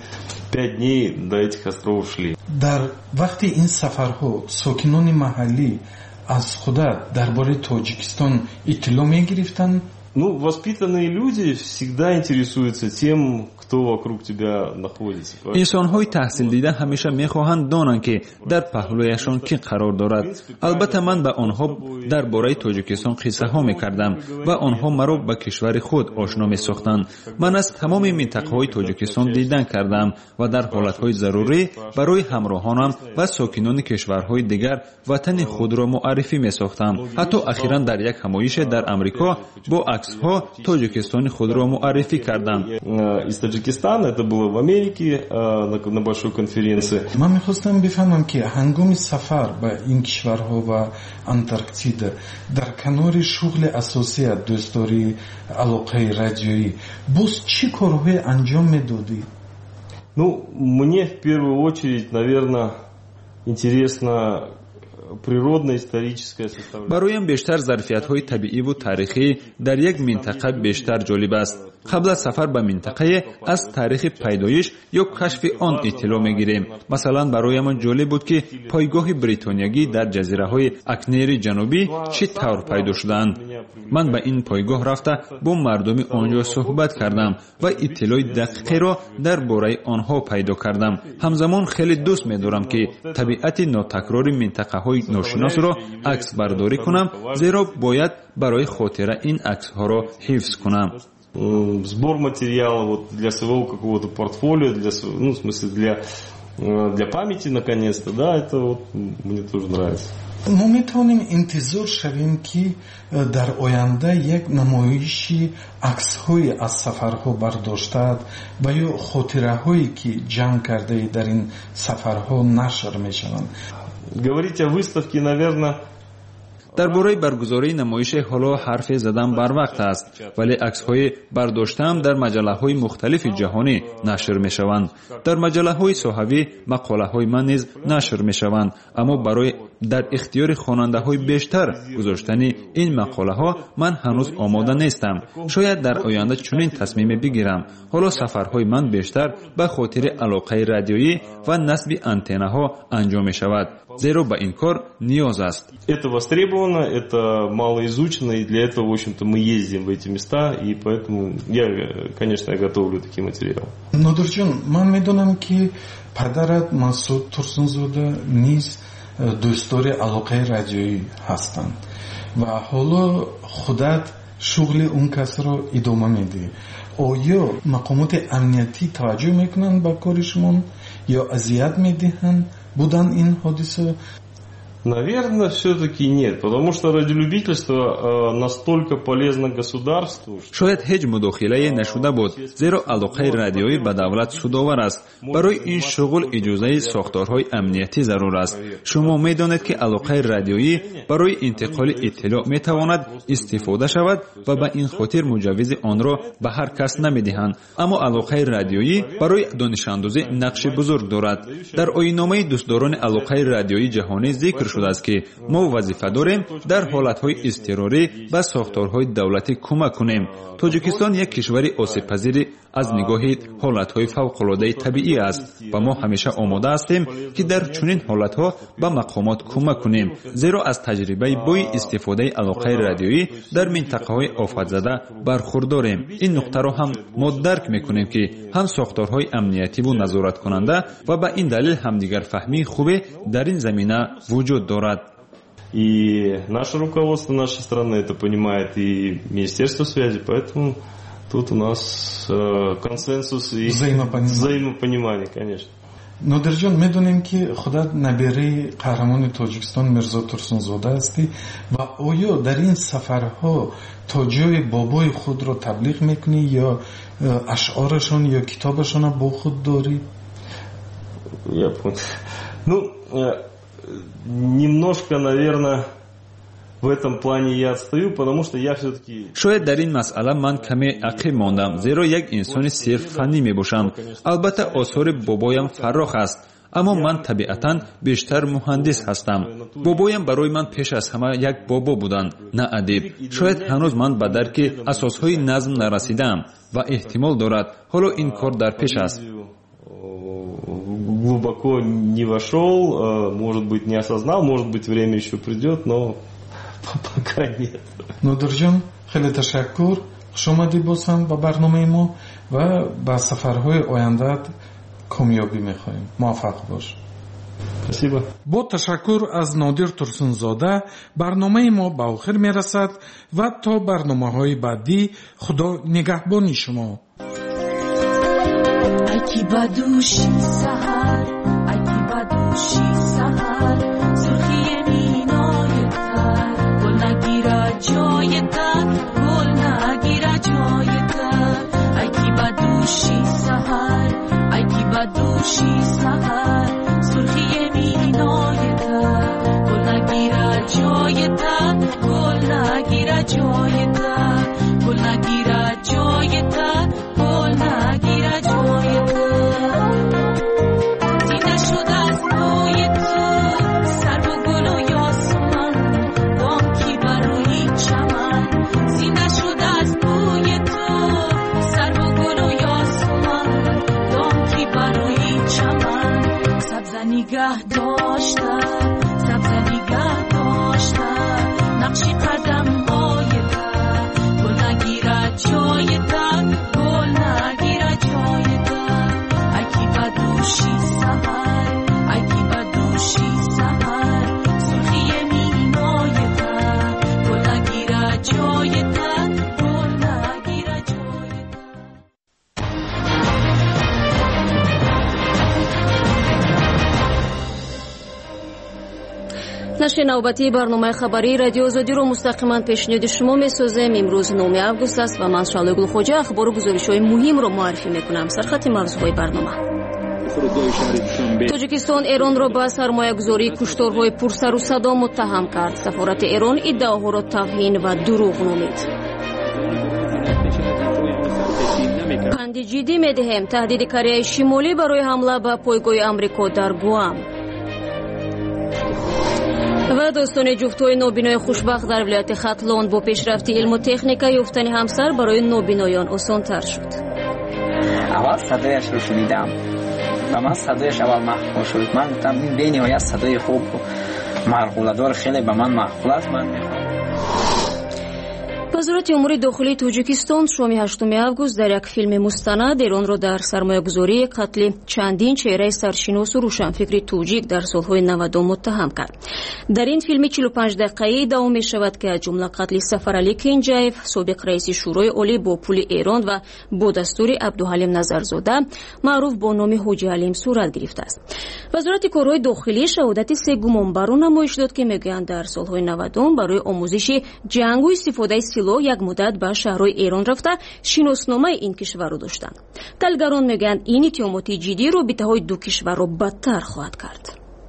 در وقتی این سفرها ساکنان محلی از خود درباره تاجیکستان اطلاع می گرفتن Ну, воспитанные люди всегда интересуются тем, кто вокруг тебя находится. инсонҳои таҳсилдида ҳамеша мехоҳанд донанд ки дар паҳлӯяшон кӣ қарор дорад. албатта ман ба онҳо дар бораи тоҷикистон қиссаҳо мекардам ва онҳо маро ба кишвари худ ошно месохтанд. ман аз тамоми минтақаҳои тоҷикистон дидан кардам ва дар ҳолатҳои зарурӣ барои ҳамроҳонам ва сокинони кишварҳои дигар ватани худро муаррифӣ месохтам. ҳатто ахиран дар як ҳамоише дар амрико бо аксҳо тоҷикистони худро муаррифӣ кардам. Из Таджикистана, это было в Америке на, на большой конференции. Ман мехостам бифаҳмам ки ҳангоми сафар ба ин кишварҳо ва Антарктида дар канори шуғли асосият дӯстдорӣ алоқаи радиоӣ боз чӣ корҳое анҷом медодӣ? Ну, мне в первую очередь, наверное, интересно природно-историческая составляющая. бароям бештар зарфиятҳои табииву таърихӣ дар як минтақа бештар ҷолиб аст. қабл аз сафар ба минтақае аз таърихи пайдоиш ё кашфи он иттилоъ мегирем. масалан бароямон ҷолиб буд ки пойгоҳи бритониягӣ дар ҷазираҳои акнери ҷанубӣ чӣ тавр пайдо шудаанд. ман ба ин пойгоҳ рафта бо мардуми он ҷо суҳбат кардам ва иттилоъи дақиқеро дар бораи онҳо пайдо кардам. ҳамзамон хеле дӯст медорам ки табиати нотакрори минтақаҳои ношиносро аксбардорӣ кунам, зеро бояд барои хотира ин аксҳоро ҳифз кунам. Сбор материала вот для своего какого-то портфолио, для, ну, в смысле для, для памяти, наконец-то, да, это вот мне тоже нравится. мо метавонем интизор шавем ки дар оянда як намоиши аксҳои аз сафарҳо бардоштаат ва ё хотираҳое ки ҷамъ кардаи дар ин сафарҳо нашр мешаванд. Говорить о выставке, наверное, дар бораи баргузории намоише ҳоло ҳарфе задан барвақт аст, вале аксҳои бардоштаам дар маҷаллаҳои мухталифи ҷаҳонӣ нашр мешаванд. дар маҷаллаҳои соҳавӣ мақолаҳои ман низ нашр мешаванд, аммо барои дар ихтиёри хонандаҳои бештар гузоштани ин мақолаҳо ман ҳанӯз омода нестам. шояд дар оянда чунин тасмиме бигирам. ҳоло сафарҳои ман бештар ба хотири алоқаи радиоӣ ва насби антеннаҳо анҷом мешавад, зеро ба ин кор ниёз аст. Это востребовано, это малоизучено, и для этого, в общем-то, мы ездим в эти места, и поэтому я, конечно, я готовлю такие материалы. Нодирҷон, ман медонам ки падарат Масуд Турсунзода низ дӯстдори алоқаи радиоӣ ҳастанд ва ҳоло худат шуғли он касро идома медиҳӣ. оё мақомоти амниятӣ таваҷҷӯҳ мекунанд ба кори шумо ё азият медиҳанд буданд ин ҳодиса? Наверное, все-таки нет, потому что радиолюбительство э, настолько полезно государству. шояд ҳеҷ мудохилае нашуда буд, зеро алоқаи радиоӣ ба давлат судовар аст. барои ин шуғл иҷозаи сохторҳои амниятӣ зарур аст. шумо медонед ки алоқаи радиоӣ барои интиқоли иттилоъ метавонад истифода шавад ва ба ин хотир муҷаввизи онро ба ҳар кас намедиҳанд. аммо алоқаи радиоӣ барои донишандозӣ нақши бузург дорад. дар оинномаи дӯстдорони алоқаи радиоии ҷаҳонӣ зикр шудааст ки мо вазифа дорем дар ҳолатҳои изтирорӣ ба сохторҳои давлатӣ кӯмак кунем. тоҷикистон як кишвари осибпазири аз нигоҳи ҳолатҳои фавқулодаи табиӣ аст ва мо ҳамеша омода ҳастем ки дар чунин ҳолатҳо ба мақомот кӯмак кунем, зеро аз таҷрибаи бои истифодаи алоқаи радиоӣ дар минтақаҳои офатзада бархурдорем. ин нуқтаро ҳам мо дарк мекунем ки ҳам сохторҳои амниятиву назораткунанда ва ба ин далил ҳамдигарфаҳмии хубе дар ин замина вуҷуд дорад. И наше руководство нашей страны это понимает, и Министерство связи, поэтому тут у нас э, консенсус и взаимопонимание. взаимопонимание, конечно. Нодирҷон, медонем ки худат набераи қаҳрамони Тоҷикистон Мирзо Турсунзода ҳастӣ ва оё дар ин сафарҳо то ҷои бобои худро таблиғ мекунӣ ё ашъорашон ё китобашонро бо худ дорӣ? Я понял. Ну, немножко, наверное, в этом плане я отстаю, потому что я все-таки... шояд дар ин масъала ман каме ақиб мондам, зеро як инсони сирф фаннӣ мебошам. албатта осори бобоям фаррох аст, аммо ман табиатан бештар муҳандис ҳастам. бобоям барои ман пеш аз ҳама як бобо буданд, на адиб. шояд ҳанӯз ман ба дарки асосҳои назм нарасидаам ва эҳтимол дорад ҳоло ин кор дар пеш аст. Глубоко не вошел, может быть, не осознал, может быть, время еще придет, но Пока нет. Нодирҷон, хеле ташаккур. Хуш омадӣ бозам ба барномаи мо ва ба сафарҳои ояндаат комёбӣ мехоҳем. Муваффақ бош. Спасибо. Бо ташаккур аз Нодир Турсунзода барномаи мо ба охир мерасад ва то барномаҳои баъдӣ худо нигаҳбони шумо. Айки ба души саҳар, айки ба души саҳар, сурхие миноятар, гул нагира ҷоятар, гул нагира ҷоятар. Айки ба души саҳар, айки ба души саҳар, сурхие миноятар, гул нагира ҷоятар, гул нагира ҷоятар, гул нагира ҷоятар, гул нагира ҷоятар. Зинда шуд аз бӯи ту сарву гулу ёсман, бом ки ба рӯи чаман. Зинда шуд аз бӯи ту сарву гулу ёсман, бом ки ба рӯи чаман. Сабза нигоҳ дошта, сабза нигоҳ дошта, нақши қадамҳоятар, гул нагира ҷоятар, гул нагира ҷоятар. Айки ба души саҳар, айки ба души саҳар, сурхие миноятар, гул нагира ҷоятар, гул нагира ҷоятар. нашри навбатии барномаи хабарии радиои озодиро мустақиман пешниҳоди шумо месозем. имрӯз нуми август аст ва ман шалои гулхоҷа ахбору гузоришҳои муҳимро муаррифӣ мекунам. сархати мавзӯъҳои барнома. тоҷикистон эронро ба сармоягузории кушторҳои пурсару садо муттаҳам кард. сафорати эрон иддаоҳоро тавҳин ва дурӯғ номид. панди ҷиддӣ медиҳем таҳдиди Кореяи Шимолӣ барои ҳамла ба пойгоҳи Амрико дар Гуам. ва достони ҷуфтҳои нобинои хушбахт дар вилояти Хатлон. бо пешрафти илму техника ёфтани ҳамсар барои нобиноён осонтар шуд. аввал садояшро шунидам ва ман садояш аввал маъқул шуд. ман гуфтам ин бениҳоят садои хуб марғуладор хеле ба ман маъқул аст. ман вазорати умури дохилии Тоҷикистон шоми ҳаштуми август дар як филми мустанад Эронро дар сармоягузории қатли чандин чеҳраи саршиносу рӯшанфикри тоҷик дар солҳои навадум муттаҳам кард. дар ин филми чилу панҷ дақиқаӣ давом мешавад ки аз ҷумла қатли Сафаралӣ Кенҷаев, собиқ раиси шӯрои олӣ бо пули Эрон ва бо дастури Абдуҳалим Назарзода, маъруф бо номи Ҳоҷи Алим сурат гирифтааст. вазорати корҳои дохилӣ шаҳодати се гумонбарро намоиш дод ки мегӯянд дар солҳои навадум барои омӯзиши ҷангу истифодаи силоҳ як муддат ба шаҳрҳои Эрон рафта шиносномаи ин кишварро доштанд. талгарон мегӯянд ин иттиҳомоти ҷиддӣ робитаҳои ду кишварро бадтар хоҳад кард.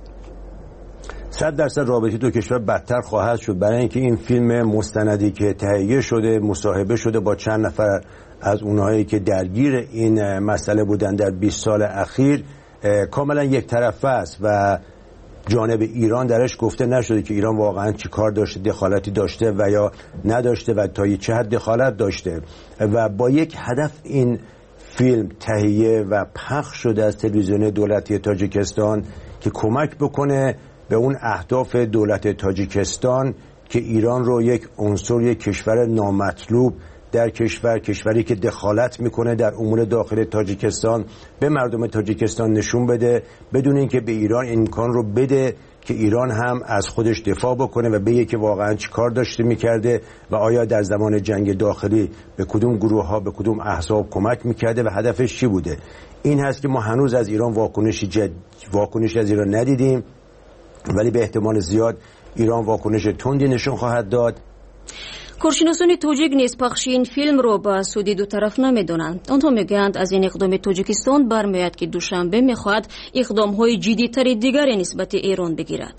صد درصد رابطه دو کشور بدتر خواهد شد، برای اینکه این فیلم مستندی که تهیه شده مصاحبه شده با چند نفر از اونهایی که درگیر این مسئله بودن در بیست سال اخیر کاملا یک طرفه است و جانب ایران درش گفته نشده که ایران واقعا چی کار داشته، دخالتی داشته و یا نداشته و تا چه حد دخالت داشته و با یک هدف این فیلم تهیه و پخش شده از تلویزیون دولتی تاجیکستان که کمک بکنه به اون اهداف دولت تاجیکستان که ایران رو یک عنصر، یک کشور نامطلوب در کشور، کشوری که دخالت میکنه در امور داخل تاجیکستان، به مردم تاجیکستان نشون بده بدون اینکه به ایران امکان رو بده که ایران هم از خودش دفاع بکنه و بگه که واقعا چی کار داشته میکرده و آیا در زمان جنگ داخلی به کدوم گروه ها به کدوم احزاب کمک میکرده و هدفش چی بوده. این هست که ما هنوز از ایران واکنشی جد... واکنشی از ایران ندیدیم، ولی به احتمال زیاد ایران واکنش تندی نشون خواهد داد. коршиносони тоҷик низ пахши ин филмро ба суди дутараф намедонанд. онҳо мегӯянд аз ин иқдоми Тоҷикистон бармеояд ки Душанбе мехоҳад иқдомҳои ҷиддитари дигаре нисбати Эрон бигирад.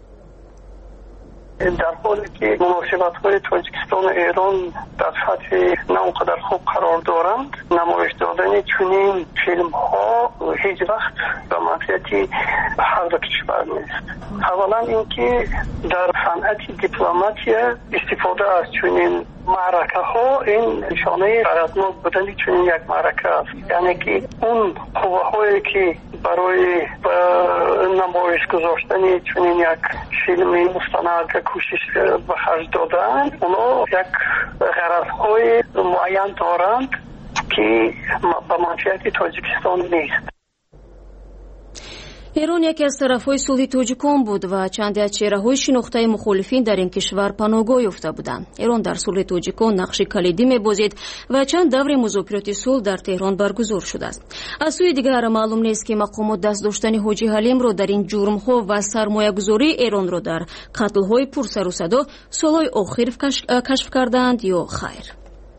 در حالی که مناسبت‌های تاجیکستان و ایران در سطح نه اونقدر خوب قرار دارند، نمایش دادن چنین فیلم‌ها هیچ وقت به منفعت هر دو کشور نیست. اولا اینکه در صنعت دیپلماسی استفاده از چنین معرکه ها این نشانه غرضناک بودن چنین یک معرکه است. یعنی که اون قوه هایی که برای نمایش گذاشتن چنین یک فیلم مستند کوشش به خرج دادن. اونا یک غرض‌های معین دارند که به منفعت تاجیکستان نیست. ایران یکی از طرفهای صلح تاجیکان بود و چندی از چهره‌های شناخته مخالفین در این کشور پناهگاه یافته بودند. ایران در صلح تاجیکان نقش کلیدی می‌بازید و چند دور مذاکرات صلح در تهران برگزار شده است. از سوی دیگر معلوم نیست که مقامات دست داشتن حاجی حلیم را در این جرم‌ها و سرمایه‌گذاری ایران را در قتل‌های پرسر و صدا سال‌های آخر کشف کردند یا خیر.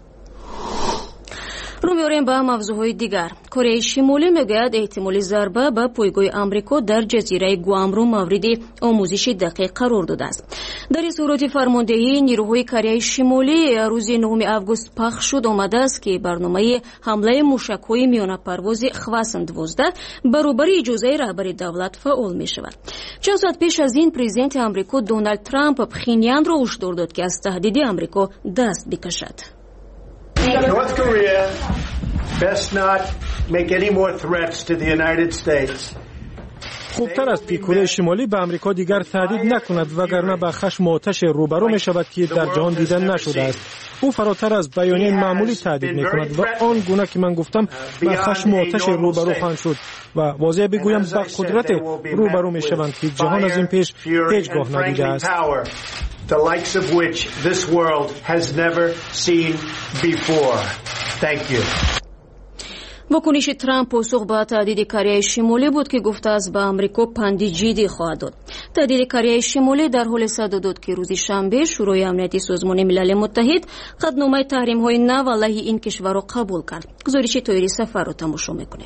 رو می‌آوریم به موضوعهای دیگر. کره شمالی میگوید احتمال ضربه به پایگاه آمریکا در جزیره گوام را مورد آموزش دقیق قرار داده است. در این صورت فرماندهی نیروهای کره شمالی روز نهم آگوست پخش شد آمده است که برنامه حمله موشک‌های میانه پرواز خواصن دوازده برابر اجازه رهبر دولت فعال می‌شود. چند ساعت پیش از این پرزیدنت آمریکا دونالد ترامپ پخینیان را هشدار داد که از تهدید آمریکا دست بکشد. North Korea best not make any more threats to the United States. خوبتر است که کره شمالی به آمریکا دیگر تهدید نکند وگرنه به خشم و آتش روبرو می شود که در جهان دیدن نشده است. او فراتر از بیانیه معمولی تهدید می کند و آن گونه که من گفتم به خشم و آتش روبرو خواهند شد و واضح بگویم با قدرت روبرو می شوند که جهان از این پیش هیچگاه ندیده است. The likes of which this world has never seen before. Thank you. واکنش ترامپ پاسخ به تهدید کره شمالی بود که گفته است به آمریکا پند جدی خواهد داد. تهدید کره شمالی در حال صدا داد که روز شنبه شورای امنیتی سازمان ملل متحد قطعنامه تحریم‌های نو علیه این کشور را قبول کرد. گزارش تایری سفر را تماشا می‌کنیم.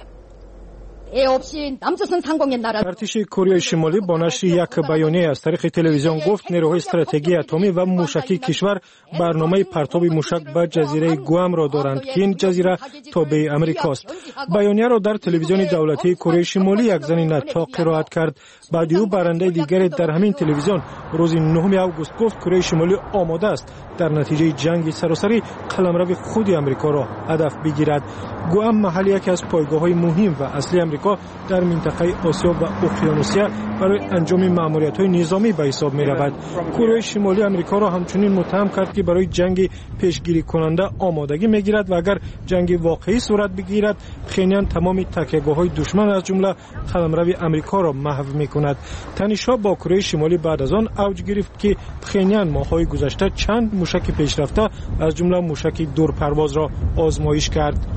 ارتش کره شمالی با نشر یک بیانیه از طریق تلویزیون گفت نیروهای استراتژی اتمی و موشکی کشور برنامه پرتاب موشک به جزیره گوام را دارند که این جزیره تابع امریکاست. بیانیه را در تلویزیون دولتی کره شمالی یک زن نطاق قرائت کرد. بعد او برنده دیگر در همین تلویزیون روز نهم آگوست گفت کره شمالی آماده است در نتیجه جنگ سراسری قلمرو خود آمریکا را هدف بگیرد. گوام محلی یکی از پایگاه‌های مهم و اصلی آمریکا در منطقه آسیا و اقیانوسیه برای انجام مأموریت‌های نظامی به حساب می‌رود. کره شمالی آمریکا را همچنین متهم کرد که برای جنگ پیشگیری کننده آمادگی می‌گیرد و اگر جنگ واقعی صورت بگیرد پخینیان تمام تکیه‌گاه‌های دشمن از جمله قلمرو آمریکا را محو می‌کند. تنش‌ها با کره شمالی بعد از آن اوج گرفت که پخینیان ماه‌های گذشته چند موشک پیشرفته از جمله موشک دورپرواز را آزمایش کرد.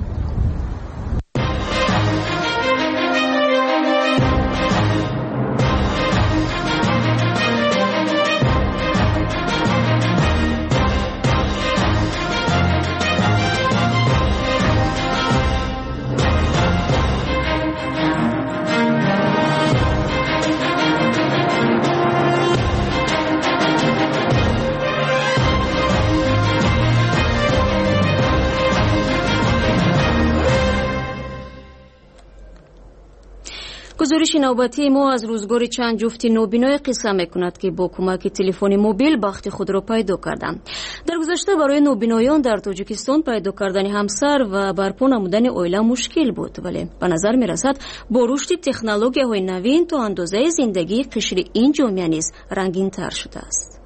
گزارش نوبتی ما از روزگار چند جفت نوبینای قصه میکند که با کمک تلفن موبیل بخت خود را پیدا کردند. در گذشته برای نوبینایان در تاجیکستان پیدا کردن همسر و برپا نمودن عائله مشکل بود، ولی به نظر میرسد با رشد تکنولوژی‌های نوین تا اندازه زندگی قشر این جامعه نیز رنگین‌تر شده است.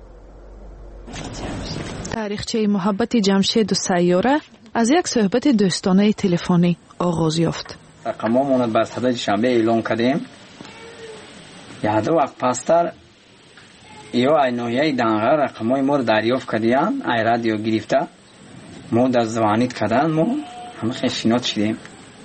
تاریخچه محبت جمشید و سیاره از یک صحبت دوستانه تلفنی آغاز یافت. رقمامون به صدای شنبه اعلام کردیم. یه دو وقت پستر یا اینویای دنگه رقمای ما رو دریافت کردیم. ای رادیو گرفته ما در زوانیت کردن ما همه خیلی شنات شدیم.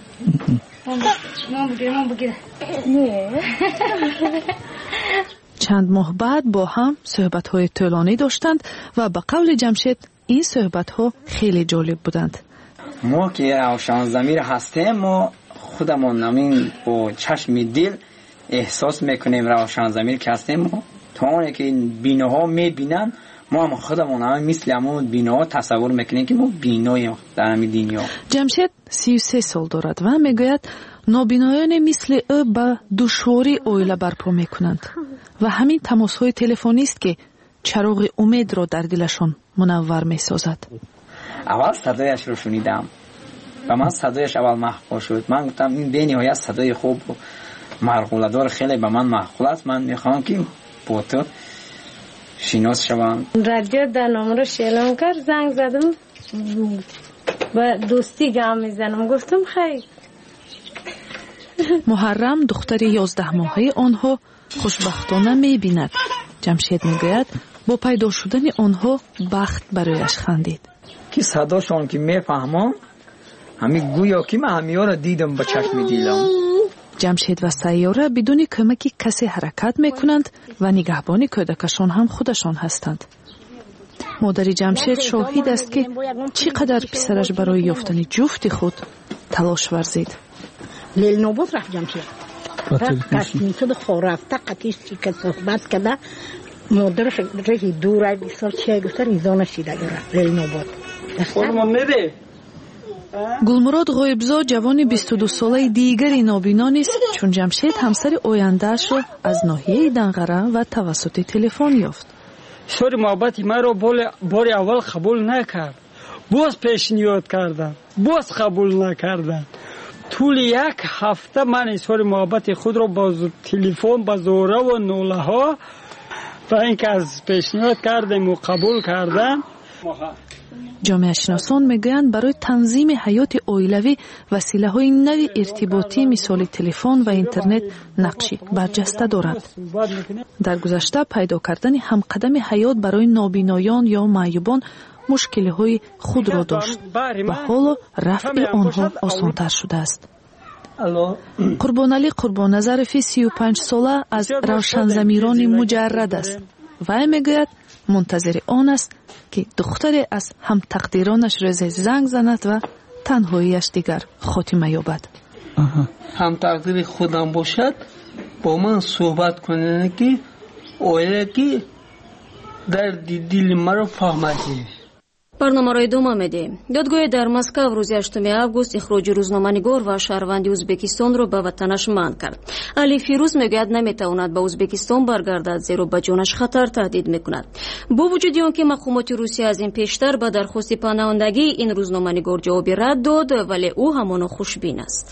چند ماه بعد با هم صحبت های طولانی داشتند و به قول جمشید این صحبت ها خیلی جالب بودند. ما که روشن ضمیر هستیم ما خودمون همین با چشم دل احساس میکنیم روشن ضمیر که هستیم ما تا اونه که بیناها میبینن ما هم خودمون هم مثل همون بیناها تصور میکنیم که ما بیناییم در همین دنیا. جمشید سی و سه سال دارد و میگوید نابینایان مثل او به دشواری عائله برپا میکنند و همین تماس های تلفنی است که چراغ امید را در دلشان منور میسازد. اول صدایش رو شنیدم و من صدایش اول محبوب شد. من گفتم این به نهایت صدای خوب марғуладор хеле ба ман маъқул аст. ман мехоҳам ки бо ту шинос шавам. радио дар номеро эълон кард, занг задам, ба дӯстӣ гап мезанам. гуфтам хайр. муҳаррам духтари ёздаҳ моҳаи онҳо хушбахтона мебинад. ҷамшед мегӯяд бо пайдо шудани онҳо бахт барояш хандид. ки садошон ки мефаҳмам, ҳамин гӯё ки ман ҳамиёро дидам ба чашми дилам. ҷамшед ва сайёра бидуни кӯмаки касе ҳаракат мекунанд ва нигаҳбони кӯдакашон ҳам худашон ҳастанд. модари ҷамшед шоҳид аст ки чӣ қадар писараш барои ёфтани ҷуфти худ талош варзид. лелнобод рафт ҷамшед. рафт кашмишуд хорафта қатиш ка суҳбат када модараш раҳи дура бисор чия гуфта ризона шида рафт лелнобод. формон меде. гулмурод ғоибзод ҷавони бисту ду солаи дигари нобино низ чун ҷамшед ҳамсари ояндаашро аз ноҳияи Данғара ва тавассути телефон ёфт. шори муҳаббати маро бори аввал қабул накард. боз пешниҳод кардам, боз қабул накардам. тӯли як ҳафта ман изҳори муҳаббати худро ба телефон ба зораву нолаҳо ва ин ки аз пешниҳод кардему қабул кардам. ҷомеашиносон мегӯянд барои танзими ҳаёти оилавӣ василаҳои нави иртиботӣ мисоли телефон ва интернет нақши барҷаста доранд. дар гузашта пайдо кардани ҳамқадами ҳаёт барои нобиноён ё маъюбон мушкилиҳои худро дошт ва ҳоло рафъи онҳо осонтар шудааст. қурбоналӣ қурбонназарови сию панҷсола аз равшанзамирони муҷаррад аст. вай мегӯяд мунтазири он аст ки духтаре аз ҳамтақдиронаш рӯзе занг занад ва танҳоияш дигар хотима ёбад. ҳамтақдири худам бошад, бо ман суҳбат кунад ки оила ки дарди дили маро фаҳмадӣ. барномаро идома медиҳем. додгоҳе дар Москав рӯзи ҳаштуми август ихроҷи рӯзноманигор ва шаҳрванди Ӯзбекистонро ба ватанаш манъ кард. Али Фирӯз мегӯяд наметавонад ба Ӯзбекистон баргардад, зеро ба ҷонаш хатар таҳдид мекунад. бо вуҷуди он ки мақомоти Русия аз ин пештар ба дархости панаҳондагии ин рӯзноманигор ҷавоби рад дод, вале ӯ ҳамоно хушбин аст.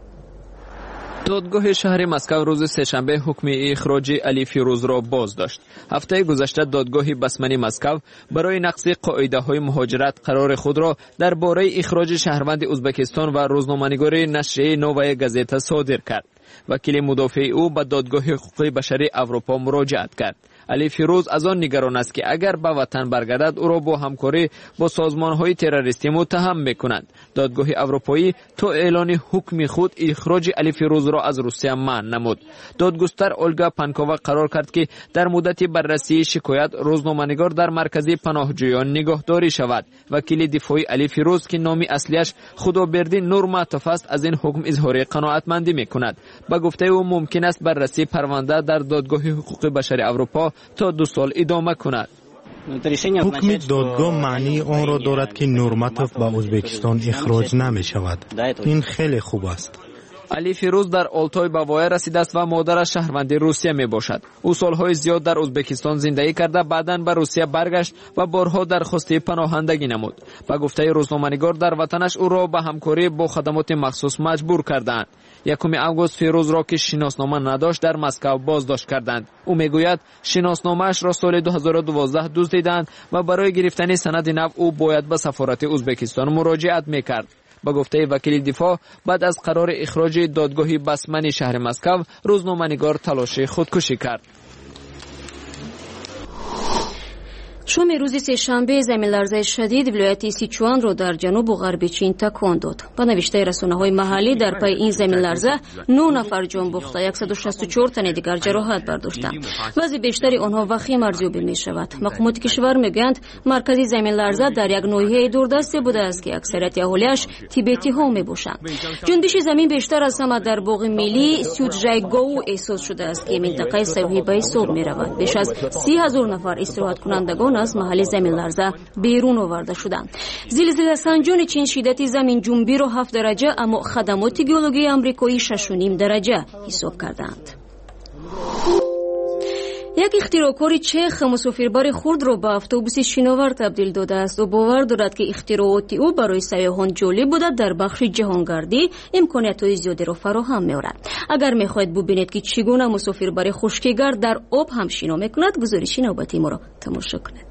додгоҳи шаҳри Москав рӯзи сешанбе ҳукми ихроҷи Али Фирӯзро боз дошт. ҳафтаи гузашта додгоҳи басмани Москав барои нақзи қоидаҳои муҳоҷират қарори худро дар бораи ихроҷи шаҳрванди Ӯзбекистон ва рӯзноманигори нашрияи Новая газета содир кард. вакили мудофии ӯ ба додгоҳи ҳуқуқи башари Аврупо муроҷиат кард. Али Фирӯз аз он нигарон аст ки агар ба ватан баргардад, ӯро бо ҳамкорӣ бо созмонҳои террористӣ муттаҳам мекунанд. додгоҳи аврупоӣ то эълони ҳукми худ ихроҷи Али Фирӯзро аз Русия манъ намуд. додгустар Олга Панкова қарор кард ки дар муддати баррасии шикоят рӯзноманигор дар маркази паноҳҷӯён нигоҳдорӣ шавад. вакили дифои Али Фирӯз ки номи аслиаш Худоберди Нурматов аст, аз ин ҳукм изҳори қаноатмандӣ мекунад. ба гуфтаи ӯ мумкин аст баррасии парванда дар додгоҳи ҳуқуқи башари Аврупо то ду сол идома кунад. ҳукми додгоҳ маънии онро дорад ки Нурматов ба Ӯзбекистон ихроҷ намешавад. ин хеле хуб аст. Али Фирӯз дар Олтой ба воя расидааст ва модараш шаҳрванди Русия мебошад. ӯ солҳои зиёд дар Ӯзбекистон зиндагӣ карда, баъдан ба Русия баргашт ва борҳо дархости паноҳандагӣ намуд. ба гуфтаи рӯзноманигор, дар ватанаш ӯро ба ҳамкорӣ бо хадамоти махсус маҷбур кардаанд. якуми август Фирӯзро ки шиноснома надошт, дар Москав боздошт карданд. ӯ мегӯяд шиносномаашро соли ду ҳазору дувоздаҳ дуздиданд ва барои гирифтани санади нав ӯ бояд ба сафорати Ӯзбекистон муроҷиат мекард. ба гуфтаи вакили дифоъ, баъд аз қарори ихроҷи додгоҳи басмани шаҳри Москав, рӯзноманигор талоши худкушӣ кард. шоми рӯзи сешанбе заминларзаи шадид вилояти Сичуанро дар ҷанубу ғарби Чин такон дод. ба навиштаи расонаҳои маҳаллӣ, дар пай ин заминларза нӯ нафар ҷон бохта, саду шасту чор тани дигар ҷароҳат бардоштанд. вазъи бештари онҳо вахим арзёбӣ мешавад. мақомоти кишвар мегӯянд, маркази заминларза дар як ноҳияи дурдасте будааст ки аксарияти аҳолиаш тибетиҳо мебошанд. ҷунбиши замин бештар аз ҳама дар боғи миллии Сюджайгоу эҳсос шудааст ки минтақаи саёҳӣ ба ҳисоб меравад. беш аз си ҳазор нафар истироҳаткунандагон аз маҳалли заминларза берун оварда шуданд. зилзиласанҷони Чин шиддати заминҷунбиро ҳафт дараҷа, аммо хадамоти геологии амрикоӣ шашу ним дараҷа ҳисоб карданд. یک اختراعکار چخ مسافربر خرد را به اتوبوس شیناور تبدیل داده است و باور دارد که اختراعات او برای سیاحان جالب بوده در بخش جهانگردی امکانیت‌های زیادی را فراهم می‌آورد. اگر می‌خواهید ببینید که چگونه مسافربر خشکیگرد در آب هم شنا می‌کند، گزارش نوبتی ما را تماشا کنید.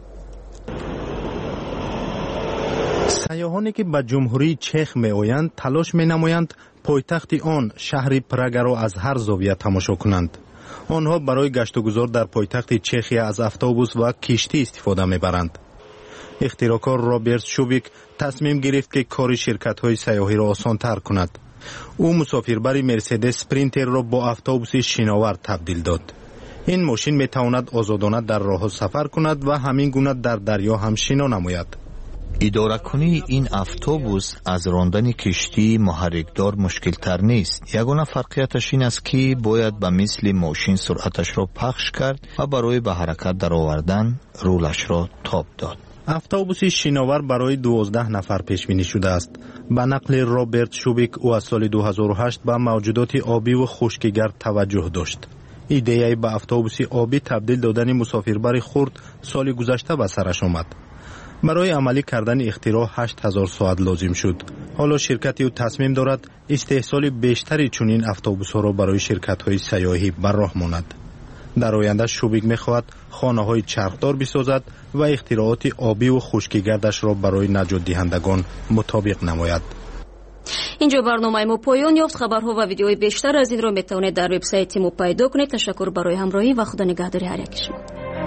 سیاحانی که به جمهوری چخ می‌آیند تلاش می‌نمایند پایتخت آن شهر پراگ را از هر زاویه تماشا کنند. آنها برای گشت و گذار در پایتخت چخیا از اتوبوس و کشتی استفاده می‌برند. اختراعکار رابرت شوبیک تصمیم گرفت که کار شرکت‌های سیاحی را آسان‌تر کند. او مسافربر مرسدس اسپرینتر را با اتوبوس شیناور تبدیل داد. این ماشین می‌تواند آزادانه در راه سفر کند و همین گونه در دریا هم شنا نماید. اداره کنی این اتوبوس از راندن کشتی محرکدار مشکل تر نیست. یگانه فرقیتش این است که باید به مثل ماشین سرعتش را پخش کرد و برای به حرکت در آوردن رولش را تاب داد. اتوبوس شیناور برای دوازده نفر پیش بینی شده است. به نقل رابرت شوبیک او از سال دو هزار و هشت به موجودات آبی و خشکیگرد توجه داشت. ایده به اتوبوس آبی تبدیل دادن مسافربر خرد سال گذشته به سرش آمد. برای عملی کردن اختراع هشت هزار ساعت لازم شد. حالا شرکت او تصمیم دارد استحصال بیشتری چنین اتوبوس‌ها را برای شرکت‌های سیاحی بر راه ماند. در آینده شوبیک می‌خواهد خانه‌های چرخدار بسازد و اختراعات آبی و خشکیگردش را برای نجات دهندگان مطابق نماید. اینجا برنامه ما پایان یافت. خبرها و ویدیوهای بیشتر از این را میتوانید در وبسایت ما پیدا کنید. تشکر برای همراهی و خدا نگهدار هر یک شما.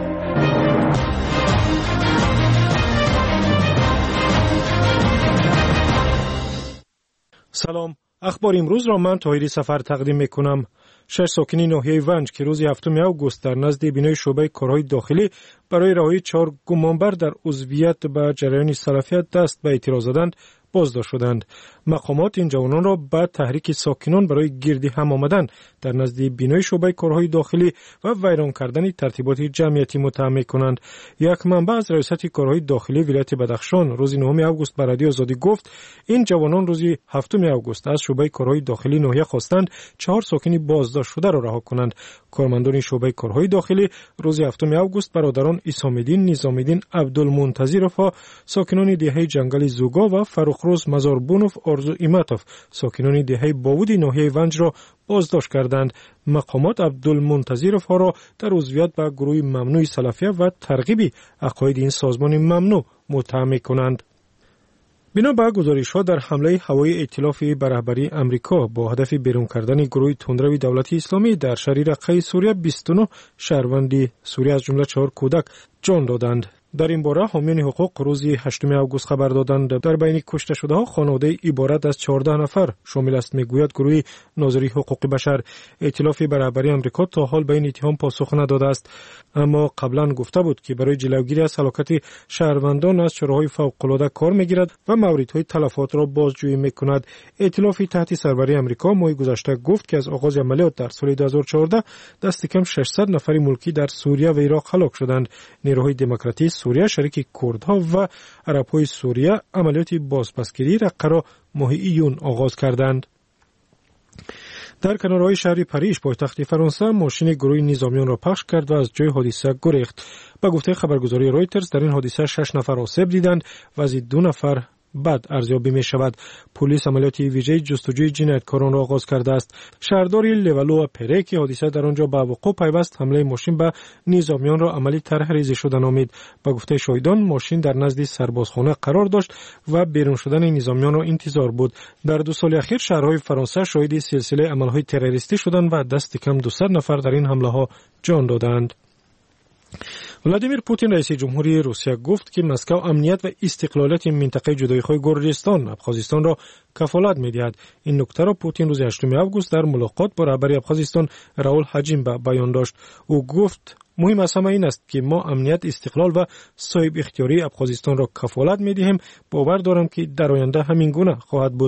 سلام، اخبار امروز را من طاهری سفر تقدیم میکنم. شش ساکنین ناحیه ونج که روز هفتم اوگوست در نزد بینای شعبه کارهای داخلی برای رهایی چهار گمانبر در عضویت به جریان سلفیت دست به اعتراض زدند بازداشت شدند. مقامات این جوانان را بعد تحریک ساکنان برای گردی هم آمدن در نزد بینای شعبه کارهای داخلی و ویران کردن ترتیبات جمعیتی متهم می‌کنند. یک منبع از ریاست کارهای داخلی ولایت بدخشان روز نهم اوگوست به رادیو آزادی گفت این جوانان روز هفتم اوگوست از شعبه کارهای داخلی ناحیه خواستند چهار ساکن بازداشت شده را رها کنند. کارمندان شعبه کارهای داخلی روز هفتم اوگوست برادران اسام‌الدین نظامی‌الدین عبدالمنتظرف و ساکنان دهه جنگل زوگا و فروخروز مزاربونوف آرزو ایمتوف ساکنان دهه باودی ناحیه ونج را بازداشت کردند. مقامات عبدالمنتظرف ها را در عضویت به گروه ممنوع سلفیه و ترغیب عقاید این سازمان ممنوع متهم می‌کنند. بنا به گزارش‌ها در حمله هوایی ائتلاف به رهبری امریکا با هدف بیرون کردن گروه تندرو دولت اسلامی در شهر رقه سوریه بیست و نه شهروند سوریه از جمله چهار کودک جان دادند. در این باره حامیان حقوق روز هشتم اوگوست خبر دادند در بین کشته شده‌ها خانواده عبارت از چهارده نفر شامل است. میگوید گروه ناظری حقوق بشر ائتلاف به رهبری آمریکا تا حال به این اتهام پاسخ نداده است، اما قبلا گفته بود که برای جلوگیری از هلاکت شهروندان از چراهای فوق‌العاده کار میگیرد و موردهای تلفات را بازجویی میکند. ائتلاف تحت سربری آمریکا ماه گذشته گفت که از آغاز عملیات در سال دو هزار و چهارده دست کم ششصد نفر ملکی در سوریه و عراق هلاک شدند. نیروهای دموکراتیک سوریه شریک کردها و عرب‌های سوریه عملیات بازپسگیری رقه را ماه ایون آغاز کردند. در کنارهای شهر پاریژ پایتخت فرانسه ماشین گروه نظامیان را پخش کرد و از جای حادثه گریخت. به گفته خبرگزاری رویترز در این حادثه شش نفر آسیب دیدند و از دو نفر بعد ارزیابی می شود. پلیس عملیات ویژه جستجوی جنایتکاران را آغاز کرده است. شهرداری لولو و پره که حادثه در آنجا به وقوع پیوست حمله ماشین به نظامیان را عملی طرح ریزی شده نامید. به گفته شاهدان ماشین در نزد سربازخانه قرار داشت و بیرون شدن نظامیان را انتظار بود. در دو سال اخیر شهرهای فرانسه شاهد سلسله عملهای تروریستی شدند و دست کم دویست نفر در این حمله ها جان دادند. ولادیمیر پوتین رئیس جمهوری روسیه گفت که مسکو امنیت و استقلالیت منطقه جدایی‌خواه گرجستان ابخازستان را کفالت می‌دهد. این نکته را پوتین روز هشتم اوگوست در ملاقات با رهبر ابخازستان راول حجیمبا بیان داشت. او گفت مهم از همه این است که ما امنیت، استقلال و صاحب اختیاری ابخازستان را کفالت می‌دهیم. باور دارم که در آینده همین گونه خواهد بود.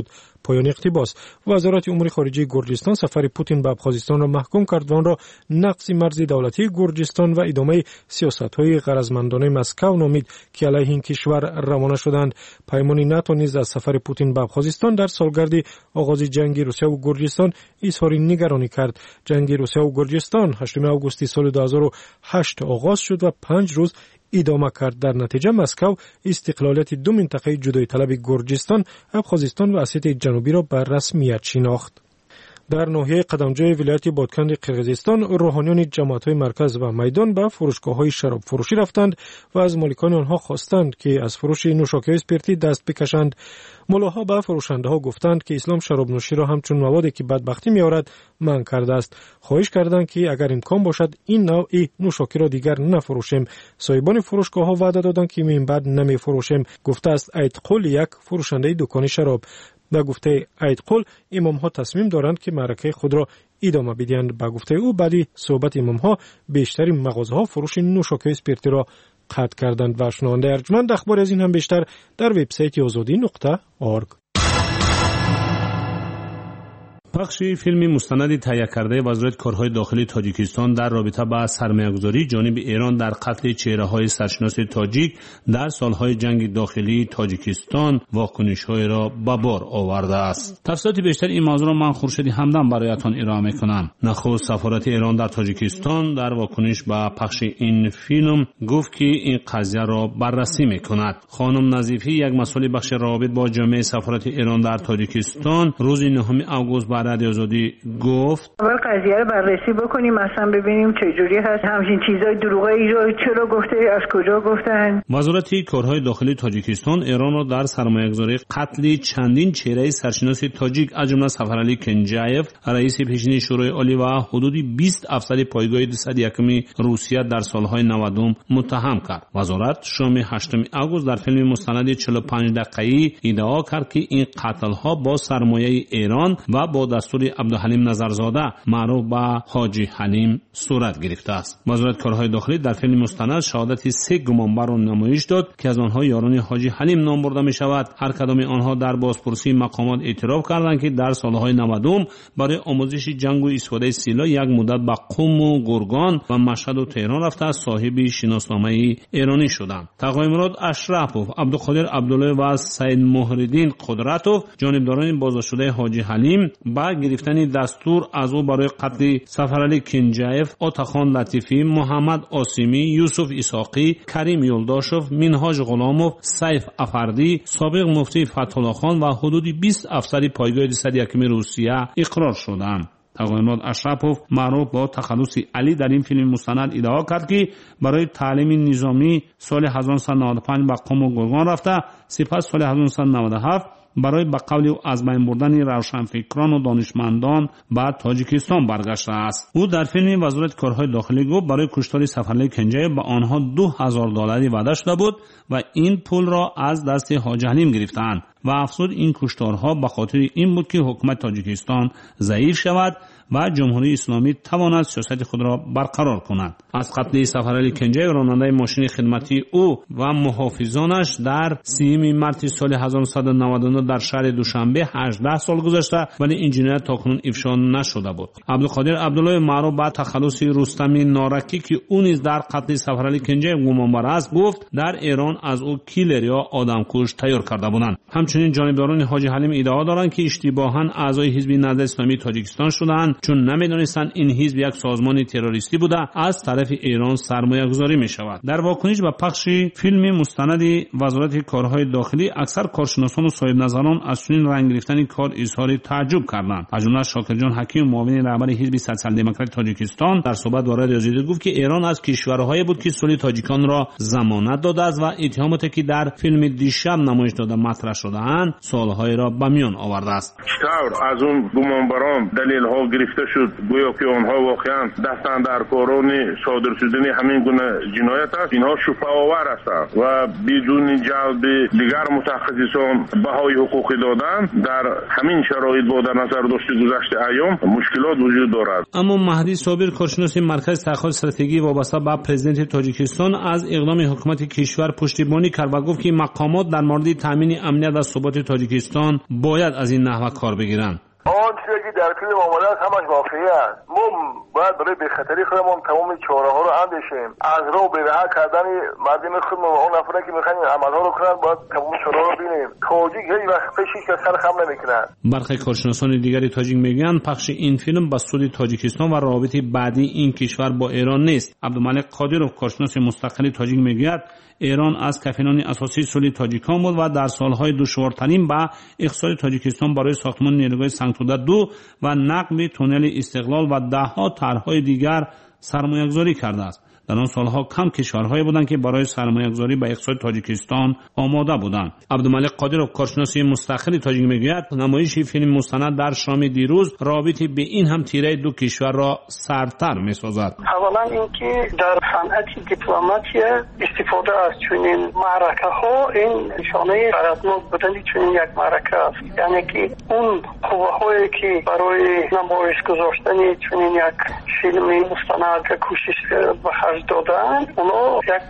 پایان اقتباس. وزارت امور خارجه گرجستان سفر پوتین به ابخازستان را محکوم کرد و آن را نقض مرز دولتی گرجستان و ادامه سیاست‌های غرضمندانه مسکو نامید که علیه این کشور روانه شدند. پیمان ناتو نیز از سفر پوتین به ابخازستان در سالگرد آغاز جنگ روسیه و گرجستان اظهار نگرانی کرد. جنگ روسیه و گرجستان هشتم آگوست سال دو هزار و هشت آغاز شد و پنج روز ادامه کرد. در نتیجه مسکو استقلالیت دو منطقه جدای طلب گرجستان، ابخازستان و اسیت جنوبی را به رسمیت شناخت. در ناحیه قدمجوی ولایت بادکند قرقیزستان روحانیان جماعت‌های مرکز و میدان به فروشگاه‌های شراب فروشی رفتند و از مالکان آنها خواستند که از فروش نوشاکی‌های اسپرتی دست بکشند. ملاها به فروشنده‌ها گفتند که اسلام شراب نوشی را همچون موادی که بدبختی می‌آورد منع کرده است. خواهش کردند که اگر امکان باشد این نوع نوشاکی را دیگر نفروشیم. صاحبان فروشگاه‌ها وعده دادند که من بعد نمی‌فروشیم. گفته است ایتقل یک فروشنده دکان شراب. به گفته ایتقل امام ها تصمیم دارند که معرکه خود را ادامه بدهند. به گفته او بعدی صحبت امام ها بیشتری مغازه ها فروش نوشاکی اسپرتی را قطع کردند. و شنونده ارجمند اخبار از این هم بیشتر در وبسایت آزادی نقطه اورگ. پخش فیلم مستند تهیه کرده وزارت کارهای داخلی تاجیکستان در رابطه با سرمایه‌گذاری جانب ایران در قتل چهره‌های سرشناس تاجیک در سالهای جنگ داخلی تاجیکستان واکنش‌های را به بار آورده است. تفصیلات بیشتر این موضوع را من خورشید همدم برایتان ارائه می‌کنم. نخست سفارت ایران در تاجیکستان در واکنش به پخش این فیلم گفت که این قضیه را بررسی می‌کند. خانم نظیفی یک مسئول بخش روابط با جامعه سفارت ایران در تاجیکستان روز نهم آگوست رادیو آزادی گفت اول قضیه رو بررسی بکنیم اصلا ببینیم چه جوری هست، همچین چیزای دروغی رو چرا گفته، از کجا گفتن. وزارت کارهای داخلی تاجیکستان ایران را در سرمایه‌گذاری قتل چندین چهره سرشناس تاجیک از جمله سفرعلی کنجایف رئیس پیشین شورای عالی و حدودی بیست افسر پایگاه دویست و یک روسیه در سالهای نود متهم کرد. وزارت شام هشتم آگوست در فیلم مستند چهل و پنج دقیقه‌ای ادعا کرد که این قتل‌ها با سرمایه ایران و با دستور عبدالحلیم نظرزاده معروف به حاجی حلیم صورت گرفته است. وزارت کارهای داخلی در فیلم مستند شهادت سه گمانبر را نمایش داد که از آنها یاران حاجی حلیم نام برده می شود. هر کدام آنها در بازپرسی مقامات اعتراف کردند که در سالهای نود برای آموزش جنگ و استفاده سلاح یک مدت به قم و گرگان و مشهد و تهران رفته صاحب شناسنامه ایرانی شدند. تقای مراد اشرفوف، عبدالقادر عبدالله و سید محردین قدرتوف جانبداران بازداشت شده حاجی حلیم با گرفتن دستور از او برای قتل سفرعلی کنجایف، آتاخان لطیفی، محمد آسیمی، یوسف اسحاقی، کریم یلداشوف، منهاج غلاموف، سیف افردی، سابق مفتی فتح‌الله خان و حدود بیست افسر پایگاه دویست و یک روسیه اقرار شدند. تقایمات اشرفوف معروف با تخلص علی در این فیلم مستند ادعا کرد که برای تعلیم نظامی سال هزار و نهصد و نود و پنج به قم و گرگان رفته، سپس سال هزار و نهصد و نود و هفت برای به قول او از بین بردن روشنفکران و دانشمندان به تاجیکستان برگشته است. او در فیلم وزارت کارهای داخلی گفت برای کشتار سفرعلی کنجایف به آنها دو هزار دلاری وعده شده بود و این پول را از دست حاجی حلیم گرفتند و افزود این کشتارها به خاطر این بود که حکومت تاجیکستان ضعیف شود و جمهوری اسلامی تواند سیاست خود را برقرار کند. از قتل سفرعلی کنجایف راننده ماشین خدمتی او و محافظانش در سیوم مارس سال هزار و نهصد و نود و نه در شهر دوشنبه هجده سال گذشته ولی این جنایت تاکنون افشا نشده بود. عبدالقادر عبدالله معروف به تخلص رستم نارکی که او نیز در قتل سفرعلی کنجایف گمانبر است گفت در ایران از او کیلر یا آدمکش تیار کرده بودند. همچنین جانبداران حاجی حلیم ادعا دارند که اشتباهاً اعضای حزب نهضت اسلامی تاجیکستان شدند چون نمیدانستند این حزب یک سازمان تروریستی بوده از طرف ایران سرمایه گذاری می شود. در واکنش به پخش فیلم مستند وزارت کارهای داخلی اکثر کارشناسان و صاحب نظران از چنین رنگ گرفتن کار اظهار تعجب کردند. از جمله شاکرجان حکیم معاون رهبر حزب سوسیال دموکرات تاجیکستان در صحبت با رادیو آزادی گفت که ایران از کشورهایی بود که صلح تاجیکان را ضمانت داده است و اتهاماتی که در فیلم دیشب نمایش داده مطرح شده‌اند سالهای را به میان آورده است. چطور از اون گمانبران دلیل ها گرفته شد گویا که آنها واقعا دستند در کاران صادر شدن همین گونه جنایت است. اینها شبه‌آور هستند و بدون جلب دیگر متخصصان بهای حقوقی دادن در همین شرایط با در نظر داشته گذشته ایام مشکلات وجود دارد. اما مهدی صابر کارشناس مرکز تحقیقات استراتژی وابسته به پرزیدنت تاجیکستان از اقدام حکومت کشور پشتیبانی کرد و گفت که مقامات در مورد تامین امنیت و ثبات تاجیکستان باید از این نحوه کار بگیرند. آن چیزی که در فیلم آمده است همش واقعی است. ما باید برای بخطری خودمون تمام چاره ها رو اندیشیم. از راه برها کردن مردم خودمون و اون افرادی که میخواین عملها رو کنند باید تمام چاره ها رو ببینیم. تاجیک هیچ وقت پیشی که سر خم نمیکنند. برخی کارشناسان دیگری تاجیک میگن پخش این فیلم به سود تاجیکستان و روابط بعدی این کشور با ایران نیست. عبدالملک قادرов کارشناس مستقل تاجیک میگوید ایران از کفیلان اساسی صلح تاجیکان بود و در سالهای دشوارترین به اخراج تاجیکستان برای ساختمان نیروگاه سنگتوده دو و نقب تونل استقلال و دهها طرح‌های دیگر سرمایه‌گذاری کرده است. در آن سالها کم کشورهایی بودند که برای سرمایه‌گذاری به اقتصاد تاجیکستان آماده بودند. عبدالملک قادرov کارشناس مستقل تاجیک میگوید نمایش فیلم مستند در شام دیروز رابطه به این هم تیره دو کشور را سردتر می‌سازد. اولا اینکه در صنعت دیپلماسی استفاده از چنین معرکه‌ها این نشانه غرضناک بودن چنین یک معرکه است. یعنی که اون قوه‌هایی که برای نمایش گذاشتن چنین یک فیلم مستند کوشش به دادن اونا یک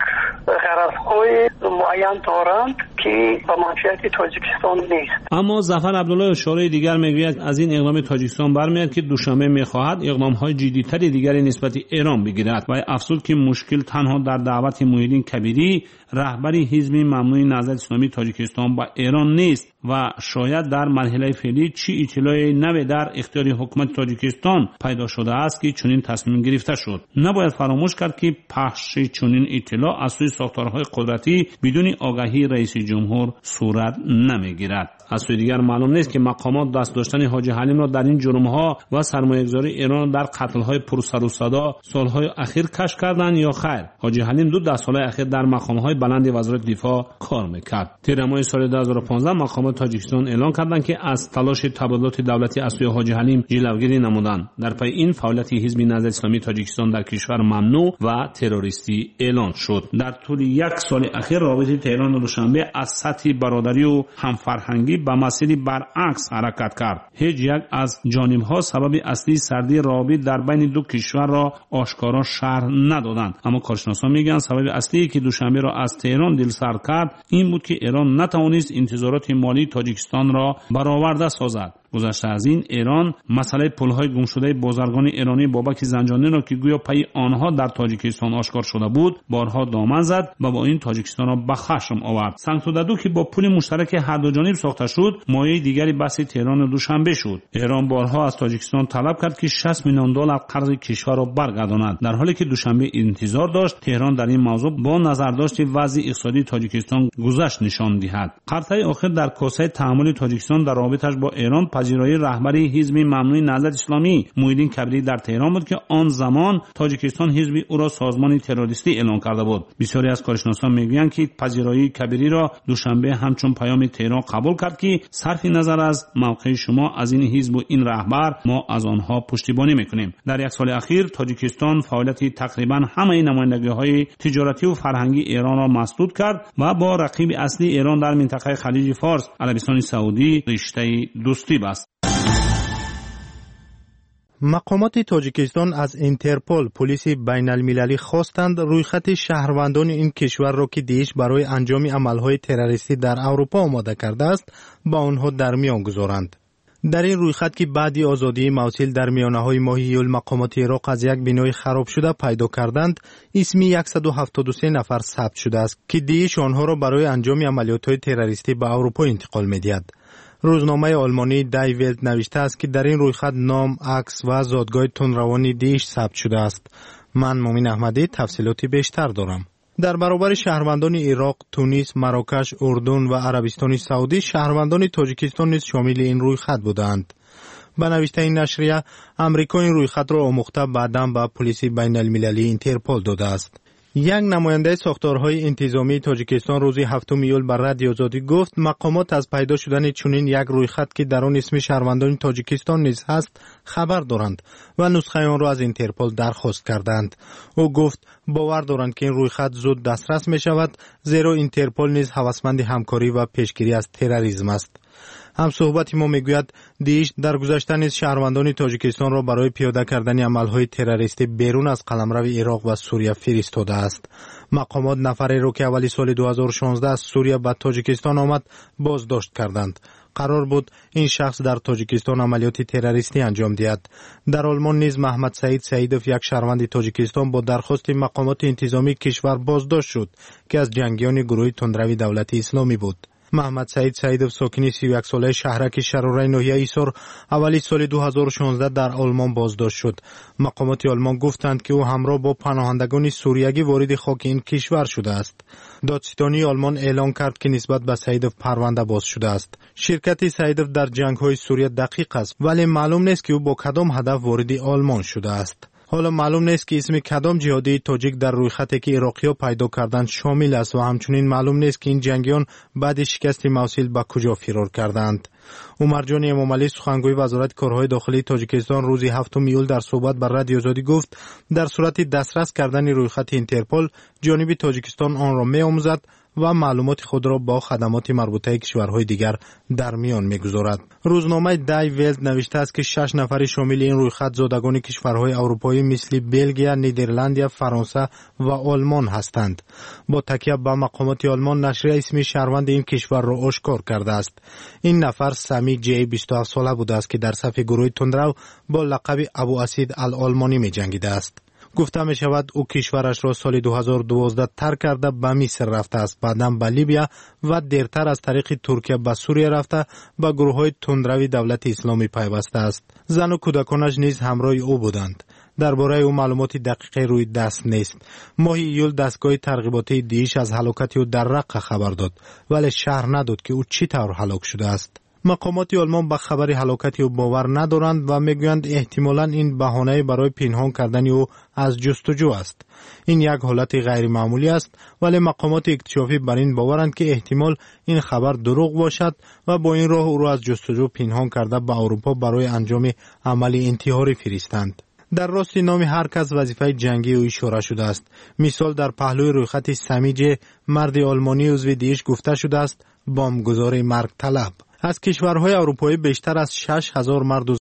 غرض‌های معین دارند که به منفعت تاجیکستان نیست. اما ظفر عبدالله اشاره دیگر میگوید از این اقدام تاجیکستان برمیاد که دوشنبه میخواهد اقدام‌های جدی‌تری دیگری نسبت ایران بگیرد و افزود که مشکل تنها در دعوت محیدین کبیری رهبری حزب ممنوع نهضت اسلامی تاجیکستان با ایران نیست و شاید در مرحله فعلی چی اطلاعی نوی در اختیار حکومت تاجیکستان پیدا شده است که چنین تصمیم گرفته شد. نباید فراموش کرد که پخش چنین اطلاع از سوی ساختارهای قدرتی بدون آگاهی رئیس جمهور صورت نمیگیرد. از سوی دیگر معلوم نیست که مقامات دست داشتن حاجی حلیم را در این جرم‌ها و سرمایه‌گذاری ایران در قتل‌های پرسر و صدا سال‌های اخیر کشف کردند یا خیر. حاجی حلیم دو ده سال اخیر در مقام‌های بلند وزارت دفاع کار می‌کرد. تیر ماه سال دو هزار و پانزده مقامات تاجیکستان اعلام کردند که از تلاش تبادلات دولتی از سوی حاجی حلیم جلوگیری نمودند. در پی این فعالیت حزب نهضت اسلامی تاجیکستان در کشور ممنوع و تروریستی اعلان شد. در طول یک سال اخیر رابطه تهران و دوشنبه از سطح برادری و همفرهنگی به مسیری برعکس حرکت کرد. هیچ یک از جانب‌ها سبب اصلی سردی روابط در بین دو کشور را آشکارا شرح ندادند. اما کارشناسان میگن سبب اصلی که دوشنبه را از تهران دلسرد کرد این بود که ایران نتوانست انتظارات مالی تاجیکستان را برآورده سازد. گذشته از این ایران مسئله پل‌های گمشده بازرگان ایرانی بابک زنجانی را که گویا پی آنها در تاجیکستان آشکار شده بود بارها دامن زد و با این تاجیکستان را به خشم آورد. سنگتوده دو که با پول مشترک هر دو جانب ساخته شد مایه دیگری بحث تهران و دوشنبه شد. ایران بارها از تاجیکستان طلب کرد که شصت میلیون دلار قرض کشور را برگرداند، در حالی که دوشنبه انتظار داشت تهران در این موضوع با نظرداشت وضع اقتصادی تاجیکستان گذشت نشان دهد. قرطه آخر در کاسه تحمل تاجیکستان در رابطش با ایران پذیرایی رهبری حزب ممنوع نهضت اسلامی محیدین کبیری در تهران بود که آن زمان تاجیکستان حزب او را سازمان تروریستی اعلام کرده بود. بسیاری از کارشناسان میگویند که پذیرایی کبیری را دوشنبه همچون پیام تهران قبول کرد که صرف نظر از موقع شما از این حزب و این رهبر ما از آنها پشتیبانی میکنیم. در یک سال اخیر تاجیکستان فعالیت تقریبا همه نمایندگی‌های تجارتی و فرهنگی ایران را مسدود کرد و با رقیب اصلی ایران در منطقه خلیج فارس عربستان سعودی رشته دوستی بست. مقامات تاجیکستان از اینترپل پلیس بین المللی خواستند رویخط شهروندان این کشور را که دیش برای انجام عملهای تروریستی در اروپا آماده کرده است با آنها در میان گذارند. در این رویخط که بعدی آزادی موصل در میانه‌های ماه ایول مقامات عراق از یک بنای خراب شده پیدا کردند، اسمی صد و هفتاد و سه نفر ثبت شده است که دیش آنها را برای انجام عملیات‌های تروریستی به اروپا انتقال می‌دهد. روزنامه آلمانی دای ولت نوشته است که در این رویخط نام، عکس و زادگاه تندروانی دیش ثبت شده است. من مومن احمدی تفصیلاتی بیشتر دارم. در برابر شهروندان عراق، تونس، مراکش، اردن و عربستان سعودی شهروندان تاجیکستان نیز شامل این رویخط بودند. به نوشته این نشریه، امریکا این رویخط را آموخته بعداً به پلیس بین المللی اینترپل داده است. یک نماینده ساختارهای انتظامی تاجیکستان روز هفتم ایول بر رادیو آزادی گفت مقامات از پیدا شدن چنین یک رویخط که در آن اسم شهروندان تاجیکستان نیز هست خبر دارند و نسخه آن را از اینترپل درخواست کردند. او گفت باور دارند که این رویخط زود دسترس می شود زیرا اینترپل نیز هوسمند همکاری و پیشگیری از تروریسم است. هم صحبت ما میگوید دیش در گذشته نیز شهروندان تاجیکستان را برای پیاده کردن عملهای تروریستی بیرون از قلمرو عراق و سوریه فرستاده است. مقامات نفری را که اولی سال دو هزار و شانزده از سوریه به تاجیکستان آمد بازداشت کردند. قرار بود این شخص در تاجیکستان عملیات تروریستی انجام دهد. در آلمان نیز محمد سعید سعیدوف یک شهروند تاجیکستان با درخواست مقامات انتظامی کشور بازداشت شد که از جنگیان گروه تندروی دولت اسلامی بود. محمد سعید سعیدوف ساکن سی و یک ساله شهرک شراره ناحیه ایسار اولی سال دو هزار و شانزده در آلمان بازداشت شد. مقامات آلمان گفتند که او همراه با پناهندگان سوریگی وارد خاک این کشور شده است. دادستانی آلمان اعلام کرد که نسبت به سعیدوف پرونده باز شده است. شرکت سعیدوف در جنگ‌های سوریه دقیق است ولی معلوم نیست که او با کدام هدف وارد آلمان شده است. حالا معلوم نیست که اسم کدام جهادی تاجیک در رویخطی که عراقی‌ها پیدا کردند شامل است و همچنین معلوم نیست که این جنگیان بعد شکست موصل به کجا فرار کردند. عمرجان امامعلی سخنگوی وزارت کارهای داخلی تاجیکستان روز هفتم ایول در صحبت بر رادیو آزادی گفت در صورت دسترس کردن رویخط اینترپل جانب تاجیکستان آن را می‌آموزد و معلومات خود را با خدمات مربوطه کشورهای دیگر در میان می‌گذارد. روزنامه دای ولد نوشته است که شش نفر شامل این رویخط زادگان کشورهای اروپایی مثل بلژیم، نیدرلند، فرانسه و آلمان هستند. با تکیه به مقامات آلمان نشریه اسم شهروند این کشور را آشکار کرده است. این نفر سمی جی بیست و هفت ساله بوده است که در صف گروه تندرو با لقب ابو اسید الآلمانی می‌جنگیده است. گفته می شود او کشورش را سال دو هزار و دوازده ترک کرده به مصر رفته است، بعداً به لیبیا و دیرتر از طریق ترکیه به سوریه رفته به گروه های تندروی دولت اسلامی پیوسته است. زن و کودکانش نیز همراه او بودند. درباره او معلومات دقیقی روی دست نیست. ماه ایول دستگاه ترغیباتی دیش از هلاکت او در رقه خبر داد ولی شرح نداد که او چی طور هلاک شده است. مقامات آلمان به خبر هلاکت او باور ندارند و میگویند احتمالاً این بهانه برای پنهان کردن او از جستجو است. این یک حالت غیر معمولی است ولی مقامات اکتشافی بر این باورند که احتمال این خبر دروغ باشد و با این راه او را از جستجو پنهان کرده به اروپا برای انجام عملی انتحاری فرستند. در راست نام هر کس وظیفه جنگی او اشاره شده است. مثال در پهلوی رویخط سمیج مرد آلمانی عضو دیش گفته شده است بمبگذار مرگ طلب. از کشورهای اروپایی بیشتر از شش هزار مرد